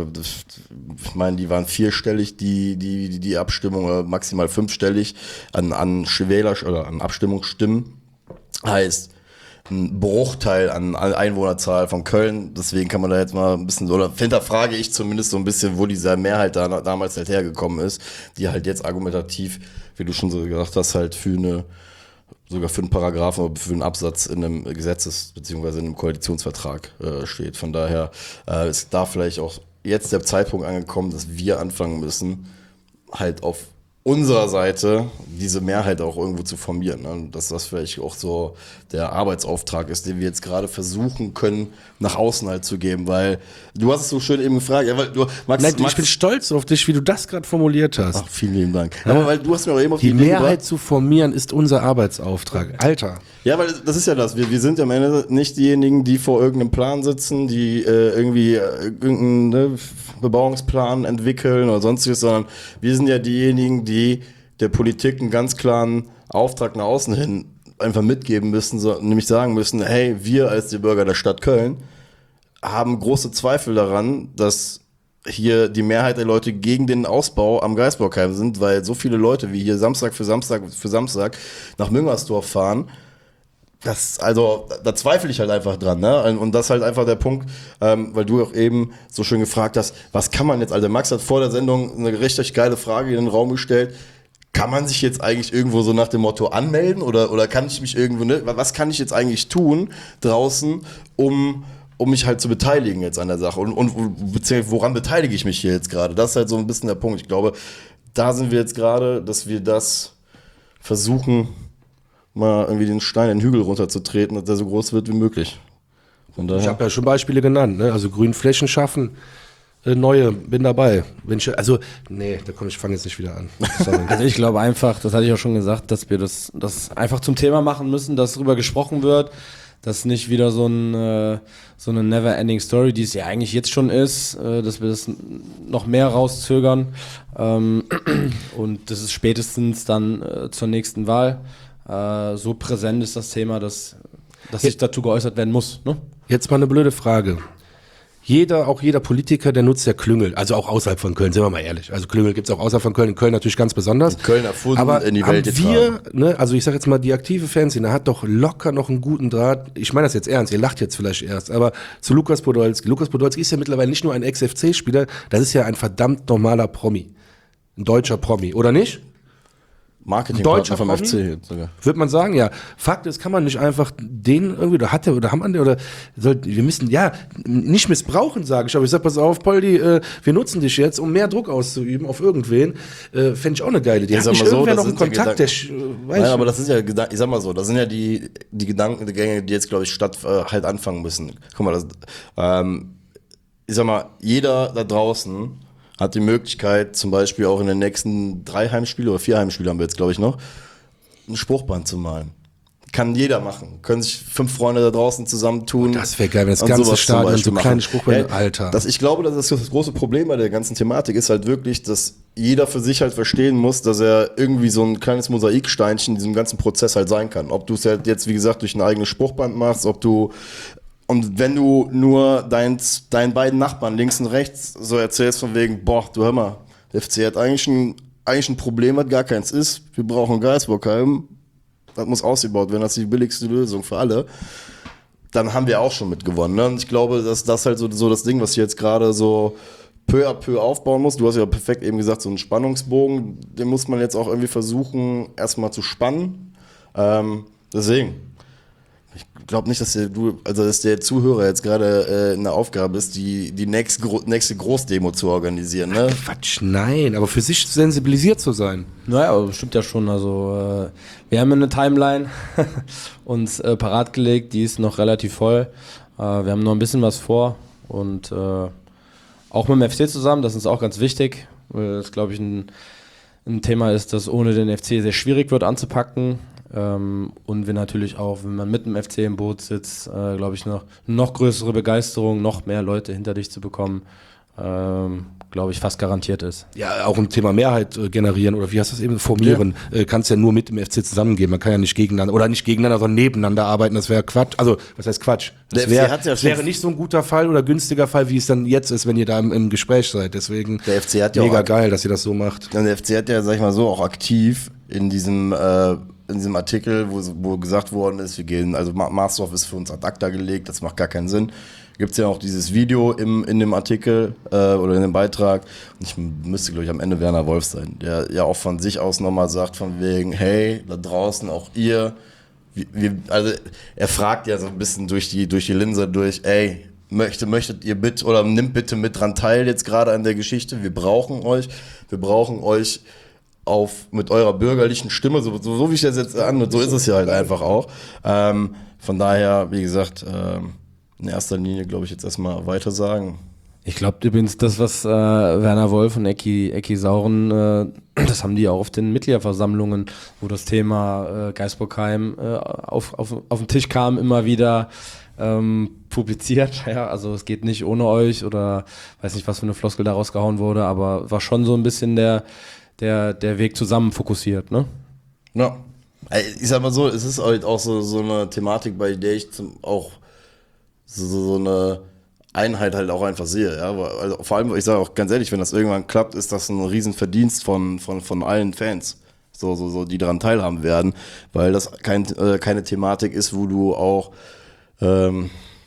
Speaker 2: ich meine, die waren vierstellig, die, die, die Abstimmung, oder maximal fünfstellig an, an Wähler oder an Abstimmungsstimmen. Heißt, ein Bruchteil an Einwohnerzahl von Köln. Deswegen kann man da jetzt mal ein bisschen, oder hinterfrage ich zumindest so ein bisschen, wo diese Mehrheit da damals halt hergekommen ist, die halt jetzt argumentativ, wie du schon so gesagt hast, halt für eine sogar für einen Paragraphen oder für einen Absatz in einem Gesetzes- bzw. in einem Koalitionsvertrag äh, steht. Von daher äh, ist da vielleicht auch jetzt der Zeitpunkt angekommen, dass wir anfangen müssen, halt auf unserer Seite diese Mehrheit auch irgendwo zu formieren. Ne? Dass das vielleicht auch so der Arbeitsauftrag ist, den wir jetzt gerade versuchen können, nach außen halt zu geben, weil du hast es so schön eben gefragt. Ja, weil du, Max,
Speaker 1: Nein,
Speaker 2: Max,
Speaker 1: ich bin stolz auf dich, wie du das gerade formuliert hast.
Speaker 2: Ach, vielen lieben Dank. Ja, aber weil du hast mir auch eben auf
Speaker 1: die
Speaker 2: die Idee
Speaker 1: Mehrheit
Speaker 2: gebracht.
Speaker 1: zu formieren ist unser Arbeitsauftrag. Alter.
Speaker 2: Ja, weil das ist ja das. Wir, wir sind am Ende nicht diejenigen, die vor irgendeinem Plan sitzen, die äh, irgendwie äh, irgendeinen ne, Bebauungsplan entwickeln oder sonstiges, sondern wir sind ja diejenigen, die der Politik einen ganz klaren Auftrag nach außen hin einfach mitgeben müssen, so, nämlich sagen müssen, hey, wir als die Bürger der Stadt Köln haben große Zweifel daran, dass hier die Mehrheit der Leute gegen den Ausbau am Geisbockheim sind, weil so viele Leute wie hier Samstag für Samstag für Samstag nach Müngersdorf fahren. Das, also, da zweifle ich halt einfach dran, ne? Und das ist halt einfach der Punkt, ähm, weil du auch eben so schön gefragt hast, was kann man jetzt, also Max hat vor der Sendung eine richtig geile Frage in den Raum gestellt. Kann man sich jetzt eigentlich irgendwo so nach dem Motto anmelden oder, oder kann ich mich irgendwo, ne? Was kann ich jetzt eigentlich tun draußen, um, um mich halt zu beteiligen jetzt an der Sache? Und, und beziehungsweise woran beteilige ich mich hier jetzt gerade? Das ist halt so ein bisschen der Punkt. Ich glaube, da sind wir jetzt gerade, dass wir das versuchen, mal irgendwie den Stein, den Hügel runterzutreten, dass der so groß wird wie möglich. Von daher.
Speaker 1: Ich habe ja schon Beispiele genannt, ne? Also Grünflächen schaffen, äh, neue, bin dabei. Wenn ich, also, nee, da komm, ich fange jetzt nicht wieder an. Sorry.
Speaker 3: Also ich glaube einfach, das hatte ich auch schon gesagt, dass wir das, das einfach zum Thema machen müssen, dass darüber gesprochen wird, dass nicht wieder so, ein, äh, so eine never-ending Story, die es ja eigentlich jetzt schon ist, äh, dass wir das noch mehr rauszögern ähm, und das ist spätestens dann äh, zur nächsten Wahl. Äh, so präsent ist das Thema, dass, dass sich dazu geäußert werden muss. Ne?
Speaker 1: Jetzt mal eine blöde Frage. Jeder, auch jeder Politiker, der nutzt ja Klüngel, also auch außerhalb von Köln, sind wir mal ehrlich. Also Klüngel gibt's auch außerhalb von Köln, in Köln natürlich ganz besonders.
Speaker 2: In Köln erfunden,
Speaker 1: aber
Speaker 2: in die Welt
Speaker 1: haben wir, ne, also ich sag jetzt mal, die aktive Fanszene hat doch locker noch einen guten Draht, ich meine das jetzt ernst, ihr lacht jetzt vielleicht erst, aber zu Lukas Podolski. Lukas Podolski ist ja mittlerweile nicht nur ein Ex-F C-Spieler, das ist ja ein verdammt normaler Promi. Ein deutscher Promi, oder nicht?
Speaker 2: Marketingpartner vom
Speaker 1: Promi?
Speaker 2: F C jetzt sogar.
Speaker 1: Würde man sagen, ja. Fakt ist, kann man nicht einfach den irgendwie, oder hat der, oder haben wir, oder soll, wir müssen, ja, nicht missbrauchen, sage ich, aber ich sag, pass auf, Poldi, äh, wir nutzen dich jetzt, um mehr Druck auszuüben auf irgendwen, äh, fände ich auch eine geile Idee.
Speaker 2: Ja,
Speaker 1: Hat
Speaker 2: sag
Speaker 1: nicht
Speaker 2: mal so,
Speaker 1: irgendwer
Speaker 2: das
Speaker 1: noch einen
Speaker 2: sind ja
Speaker 1: Kontakt, der,
Speaker 2: Gedanken-
Speaker 1: äh, weiß
Speaker 2: Nein,
Speaker 1: ich,
Speaker 2: aber das sind ja, Gedan- ich sag mal so, das sind ja die, die Gedankengänge, die jetzt, glaube ich, statt äh, halt anfangen müssen. Guck mal, das, ähm, ich sag mal, jeder da draußen hat die Möglichkeit, zum Beispiel auch in den nächsten drei Heimspielen oder vier Heimspiele haben wir jetzt, glaube ich, noch, ein Spruchband zu malen. Kann jeder machen. Können sich fünf Freunde da draußen zusammentun.
Speaker 1: das wäre geil, wenn das
Speaker 2: und
Speaker 1: ganze
Speaker 2: sowas zum
Speaker 1: Stadion
Speaker 2: Beispiel
Speaker 1: so
Speaker 2: machen.
Speaker 1: kleine Spruchbände,
Speaker 2: Ja,
Speaker 1: Alter.
Speaker 2: Das, ich glaube, das ist das große Problem bei der ganzen Thematik, ist halt wirklich, dass jeder für sich halt verstehen muss, dass er irgendwie so ein kleines Mosaiksteinchen in diesem ganzen Prozess halt sein kann. Ob du es halt jetzt, wie gesagt, durch ein eigenes Spruchband machst, ob du und wenn du nur dein, deinen beiden Nachbarn links und rechts so erzählst von wegen, boah, du hör mal, der F C hat eigentlich ein, eigentlich ein Problem, was gar keins ist. Wir brauchen Geisbockheim. Das muss ausgebaut werden, das ist die billigste Lösung für alle. Dann haben wir auch schon mitgewonnen. Ne? Und ich glaube, dass das halt so, so das Ding, was ich jetzt gerade so peu à peu aufbauen muss. Du hast ja perfekt eben gesagt, so einen Spannungsbogen, den muss man jetzt auch irgendwie versuchen, erstmal zu spannen. Ähm, deswegen. Ich glaube nicht, dass der, du, also dass der Zuhörer jetzt gerade äh, in der Aufgabe ist, die, die nächste, gro- nächste Großdemo zu organisieren. Ne?
Speaker 1: Quatsch, nein, aber für sich sensibilisiert zu sein.
Speaker 3: Naja, aber stimmt ja schon. Also äh, wir haben eine Timeline uns äh, parat gelegt, die ist noch relativ voll. Äh, wir haben noch ein bisschen was vor und äh, auch mit dem F C zusammen, das ist auch ganz wichtig. Weil das, glaube ich, ein, ein Thema ist, das ohne den F C sehr schwierig wird anzupacken. Ähm, und wir natürlich auch, wenn man mit dem F C im Boot sitzt, äh, glaube ich, noch, noch größere Begeisterung, noch mehr Leute hinter dich zu bekommen, ähm, glaube ich, fast garantiert ist.
Speaker 1: Ja, auch ein Thema Mehrheit äh, generieren oder wie hast du das eben formieren, ja. äh, kannst ja nur mit dem F C zusammengehen. Man kann ja nicht gegeneinander oder nicht gegeneinander, sondern nebeneinander arbeiten. Das wäre Quatsch. Also, was heißt Quatsch? Das,
Speaker 2: Der
Speaker 1: wär,
Speaker 2: F C hat ja
Speaker 1: das
Speaker 2: schon-
Speaker 1: wäre nicht so ein guter Fall oder günstiger Fall, wie es dann jetzt ist, wenn ihr da im, im Gespräch seid. Deswegen
Speaker 2: Der F C hat ja
Speaker 1: mega
Speaker 2: auch-
Speaker 1: geil, dass ihr das so macht.
Speaker 2: Und der F C hat ja, sag ich mal so, auch aktiv in diesem, äh, in diesem Artikel, wo, wo gesagt worden ist, wir gehen, also Ma- Marsdorf ist für uns ad acta gelegt, das macht gar keinen Sinn. Gibt es ja auch dieses Video im, in dem Artikel äh, oder in dem Beitrag. Und ich müsste, glaube ich, am Ende Werner Wolf sein, der ja auch von sich aus nochmal sagt, von wegen, hey, da draußen auch ihr. Wir, wir, also er fragt ja so ein bisschen durch die, durch die Linse durch, ey, möchte, möchtet ihr bitte oder nimmt bitte mit dran teil jetzt gerade an der Geschichte. Wir brauchen euch, wir brauchen euch auf mit eurer bürgerlichen Stimme, so, so, so wie ich das jetzt an, so ist es ja halt einfach auch. Ähm, von daher, wie gesagt, ähm, in erster Linie, glaube ich, jetzt erstmal weiter sagen.
Speaker 3: Ich glaube übrigens, das, was äh, Werner Wolf und Ecki, Ecki Sauren, äh, das haben die auch auf den Mitgliederversammlungen, wo das Thema äh, Geisbockheim äh, auf, auf, auf den Tisch kam, immer wieder ähm, publiziert. Ja, also es geht nicht ohne euch oder weiß nicht, was für eine Floskel da rausgehauen wurde, aber war schon so ein bisschen der, der, der Weg zusammen fokussiert, ne?
Speaker 2: Ja. Ich sag mal so, es ist halt auch so, so eine Thematik, bei der ich zum, auch so, so eine Einheit halt auch einfach sehe, ja, also vor allem, ich sage auch ganz ehrlich, wenn das irgendwann klappt, ist das ein Riesenverdienst von, von, von allen Fans, so, so, so, die daran teilhaben werden, weil das kein, äh, keine Thematik ist, wo du auch, ähm,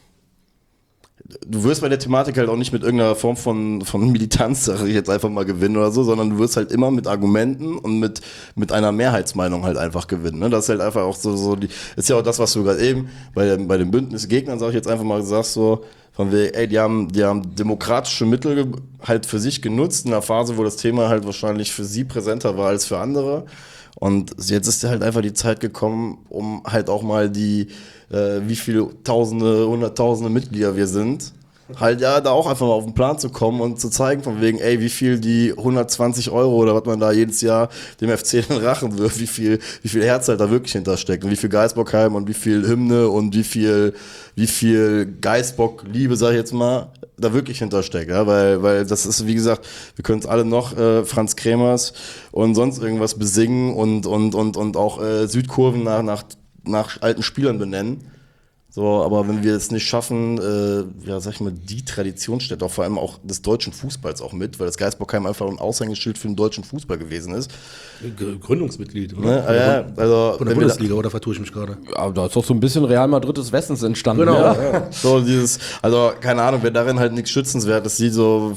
Speaker 2: du wirst bei der Thematik halt auch nicht mit irgendeiner Form von, von Militanz, sag ich jetzt einfach mal, gewinnen oder so, sondern du wirst halt immer mit Argumenten und mit, mit einer Mehrheitsmeinung halt einfach gewinnen, ne? Das ist halt einfach auch so, so die, ist ja auch das, was du gerade eben bei, bei den Bündnisgegnern, sag ich jetzt einfach mal, gesagt, so, von wegen, ey, die haben, die haben demokratische Mittel halt für sich genutzt in einer Phase, wo das Thema halt wahrscheinlich für sie präsenter war als für andere. Und jetzt ist ja halt einfach die Zeit gekommen, um halt auch mal die, äh, wie viele Tausende, Hunderttausende Mitglieder wir sind, halt ja da auch einfach mal auf den Plan zu kommen und zu zeigen von wegen, ey, wie viel die hundertzwanzig Euro oder was man da jedes Jahr dem F C in den Rachen wirft, wie viel, wie viel Herz halt da wirklich hintersteckt und wie viel Geisbockheim und wie viel Hymne und wie viel, wie viel Geisbock-Liebe, sag ich jetzt mal, da wirklich hintersteckt, ja, weil, weil das ist, wie gesagt, wir können es alle noch äh, Franz Kremers und sonst irgendwas besingen und, und, und, und auch äh, Südkurven nach, nach, nach alten Spielern benennen. So, aber wenn wir es nicht schaffen, äh, ja, sag ich mal, die Traditionsstätte, auch vor allem auch des deutschen Fußballs auch mit, weil das Geisbockheim einfach ein Aushängeschild für den deutschen Fußball gewesen ist.
Speaker 1: G- Gründungsmitglied, oder?
Speaker 2: Ne? Ah, ja, also,
Speaker 1: Von der Bundesliga, oder vertue ich mich gerade?
Speaker 3: Ja, da ist doch so ein bisschen Real Madrid des Westens entstanden.
Speaker 1: Genau.
Speaker 3: Ja.
Speaker 1: Ja.
Speaker 2: so dieses, also keine Ahnung, wer darin halt nichts Schützenswertes sieht, so.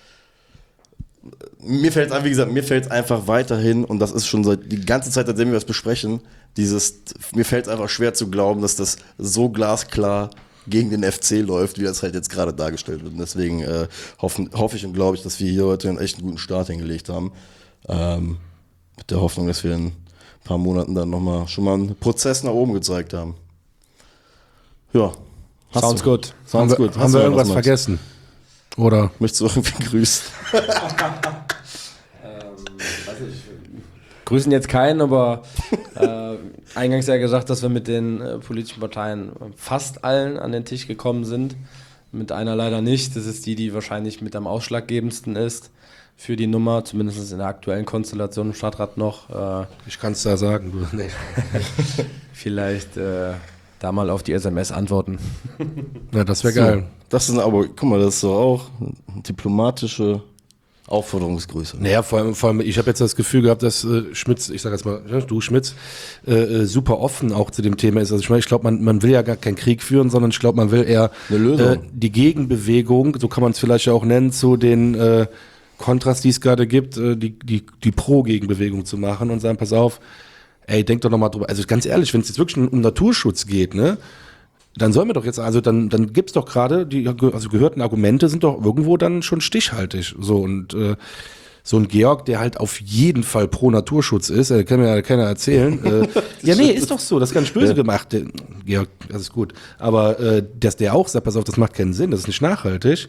Speaker 2: Mir fällt es, wie gesagt, mir fällt es einfach weiterhin, und das ist schon seit die ganze Zeit, seitdem wir das besprechen, dieses, mir fällt es einfach schwer zu glauben, dass das so glasklar gegen den F C läuft, wie das halt jetzt gerade dargestellt wird. Und deswegen äh, hoffe hoff ich und glaube ich, dass wir hier heute einen echt guten Start hingelegt haben. Ähm, mit der Hoffnung, dass wir in ein paar Monaten dann nochmal schon mal einen Prozess nach oben gezeigt haben. Ja.
Speaker 3: Sounds good.
Speaker 2: Sounds
Speaker 1: Haben wir,
Speaker 2: good.
Speaker 1: haben wir irgendwas vergessen? Oder?
Speaker 2: Möchtest du irgendwie grüßen?
Speaker 3: Grüßen jetzt keinen, aber äh, eingangs ja gesagt, dass wir mit den äh, politischen Parteien fast allen an den Tisch gekommen sind. Mit einer leider nicht. Das ist die, die wahrscheinlich mit am ausschlaggebendsten ist für die Nummer, zumindest in der aktuellen Konstellation im Stadtrat noch. Äh,
Speaker 1: Ich kann es da sagen. Du. Nee.
Speaker 3: vielleicht äh, da mal auf die S M S antworten.
Speaker 1: Ja, das wäre geil.
Speaker 2: So, das ist aber, guck mal, das ist so auch diplomatische Aufforderungsgrüße.
Speaker 1: Naja, vor allem, vor allem ich habe jetzt das Gefühl gehabt, dass äh, Schmitz, ich sag jetzt mal, ja, du Schmitz, äh, äh, super offen auch zu dem Thema ist. Also ich meine, ich glaube, man, man will ja gar keinen Krieg führen, sondern ich glaube, man will eher
Speaker 2: Eine Lösung.
Speaker 1: Äh, die Gegenbewegung, so kann man es vielleicht ja auch nennen, zu den äh, Kontras, die es gerade gibt, äh, die, die, die Pro-Gegenbewegung zu machen und sagen, pass auf, ey, denk doch nochmal drüber. Also ganz ehrlich, wenn es jetzt wirklich um Naturschutz geht, ne, dann sollen wir doch jetzt, also dann, dann gibt's doch gerade, die also gehörten Argumente sind doch irgendwo dann schon stichhaltig. So und äh, so ein Georg, der halt auf jeden Fall pro Naturschutz ist, äh, kann mir ja keiner erzählen. äh, ja, nee, ist doch so, das ist ganz böse gemacht. Der, Georg, das ist gut. Aber äh, dass der auch sagt, pass auf, das macht keinen Sinn, das ist nicht nachhaltig.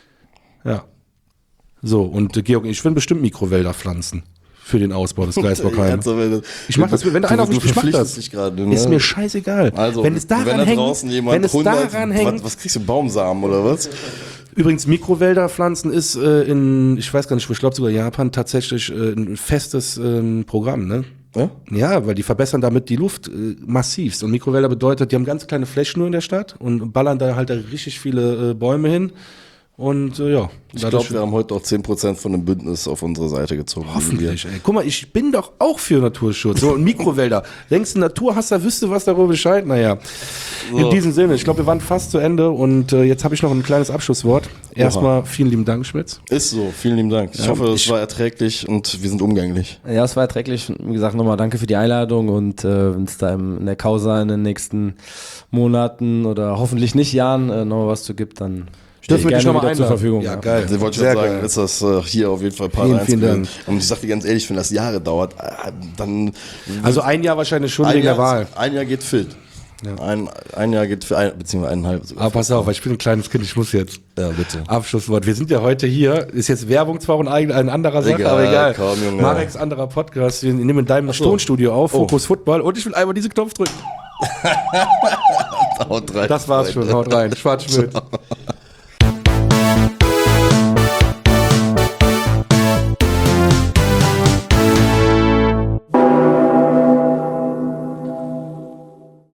Speaker 1: Ja. So, und äh, Georg, ich will bestimmt Mikrowälder pflanzen. Für den Ausbau des Geisbockheims. Ich mach das, wenn der einer auf mich, ich mach das.
Speaker 2: Dich grade, ne?
Speaker 1: Ist mir scheißegal.
Speaker 2: Also,
Speaker 1: wenn es daran
Speaker 2: wenn da
Speaker 1: hängt,
Speaker 2: draußen jemand
Speaker 1: wenn es
Speaker 2: hundert,
Speaker 1: daran hängt,
Speaker 2: was, was kriegst du, Baumsamen oder was?
Speaker 1: Übrigens, Mikrowälder pflanzen ist äh, in, ich weiß gar nicht, ich glaube sogar Japan tatsächlich äh, ein festes ähm, Programm, ne?
Speaker 2: Ja?
Speaker 1: Ja, weil die verbessern damit die Luft äh, massivst. Und Mikrowälder bedeutet, die haben ganz kleine Flächen nur in der Stadt und ballern da halt da richtig viele äh, Bäume hin. Und äh, ja,
Speaker 2: Ich glaube, wir haben heute auch zehn Prozent von dem Bündnis auf unsere Seite gezogen.
Speaker 1: hoffentlich, ey. Guck mal, ich bin doch auch für Naturschutz. So, und Mikrowälder. Denkst du, Naturhasser wüsste was darüber Bescheid? Naja,
Speaker 2: So.
Speaker 1: in diesem Sinne, ich glaube, wir waren fast zu Ende und äh, jetzt habe ich noch ein kleines Abschlusswort. Erstmal vielen lieben Dank, Schmitz.
Speaker 2: Ist so, vielen lieben Dank. Ich
Speaker 1: Ja,
Speaker 2: hoffe, es
Speaker 1: ich-
Speaker 2: war erträglich und wir sind umgänglich.
Speaker 3: Ja, es war erträglich. Wie gesagt, nochmal danke für die Einladung und äh, wenn es da im, in der Causa in den nächsten Monaten oder hoffentlich nicht Jahren äh, noch was zu gibt, dann
Speaker 1: Dürfen wir dich
Speaker 3: gerne
Speaker 1: noch mal
Speaker 3: wieder zur
Speaker 1: einladen?
Speaker 3: Verfügung.
Speaker 1: Ja, geil.
Speaker 2: Also, wollte ich
Speaker 1: Sehr
Speaker 2: schon sagen,
Speaker 1: geil.
Speaker 2: ist das äh, hier auf jeden Fall Part
Speaker 1: Vielen,
Speaker 2: eins
Speaker 1: vielen
Speaker 2: gewesen.
Speaker 1: Dank.
Speaker 2: Und ich sag dir ganz ehrlich, wenn das Jahre dauert, äh, dann.
Speaker 1: Also ein Jahr wahrscheinlich schon
Speaker 2: ein
Speaker 1: wegen
Speaker 2: Jahr,
Speaker 1: der Wahl.
Speaker 2: Ein Jahr geht fit.
Speaker 1: Ja.
Speaker 2: Ein, ein Jahr geht für ein, beziehungsweise eineinhalb. Sogar.
Speaker 1: Aber pass auf, ich bin ein kleines Kind, ich muss jetzt.
Speaker 2: Ja, bitte.
Speaker 1: Abschlusswort. Wir sind ja heute hier, ist jetzt Werbung zwar ein, eigen, ein anderer Sache,
Speaker 2: Egal,
Speaker 1: aber egal.
Speaker 2: komm, Junge.
Speaker 1: Mareks anderer Podcast, wir nehmen in deinem
Speaker 2: so.
Speaker 1: Tonstudio auf,
Speaker 2: Oh.
Speaker 1: Fokus Football, und ich will einmal diesen Knopf drücken.
Speaker 2: Haut rein,
Speaker 1: Das war's
Speaker 2: Freunde.
Speaker 1: schon, haut rein. Schwarz-Schmidt.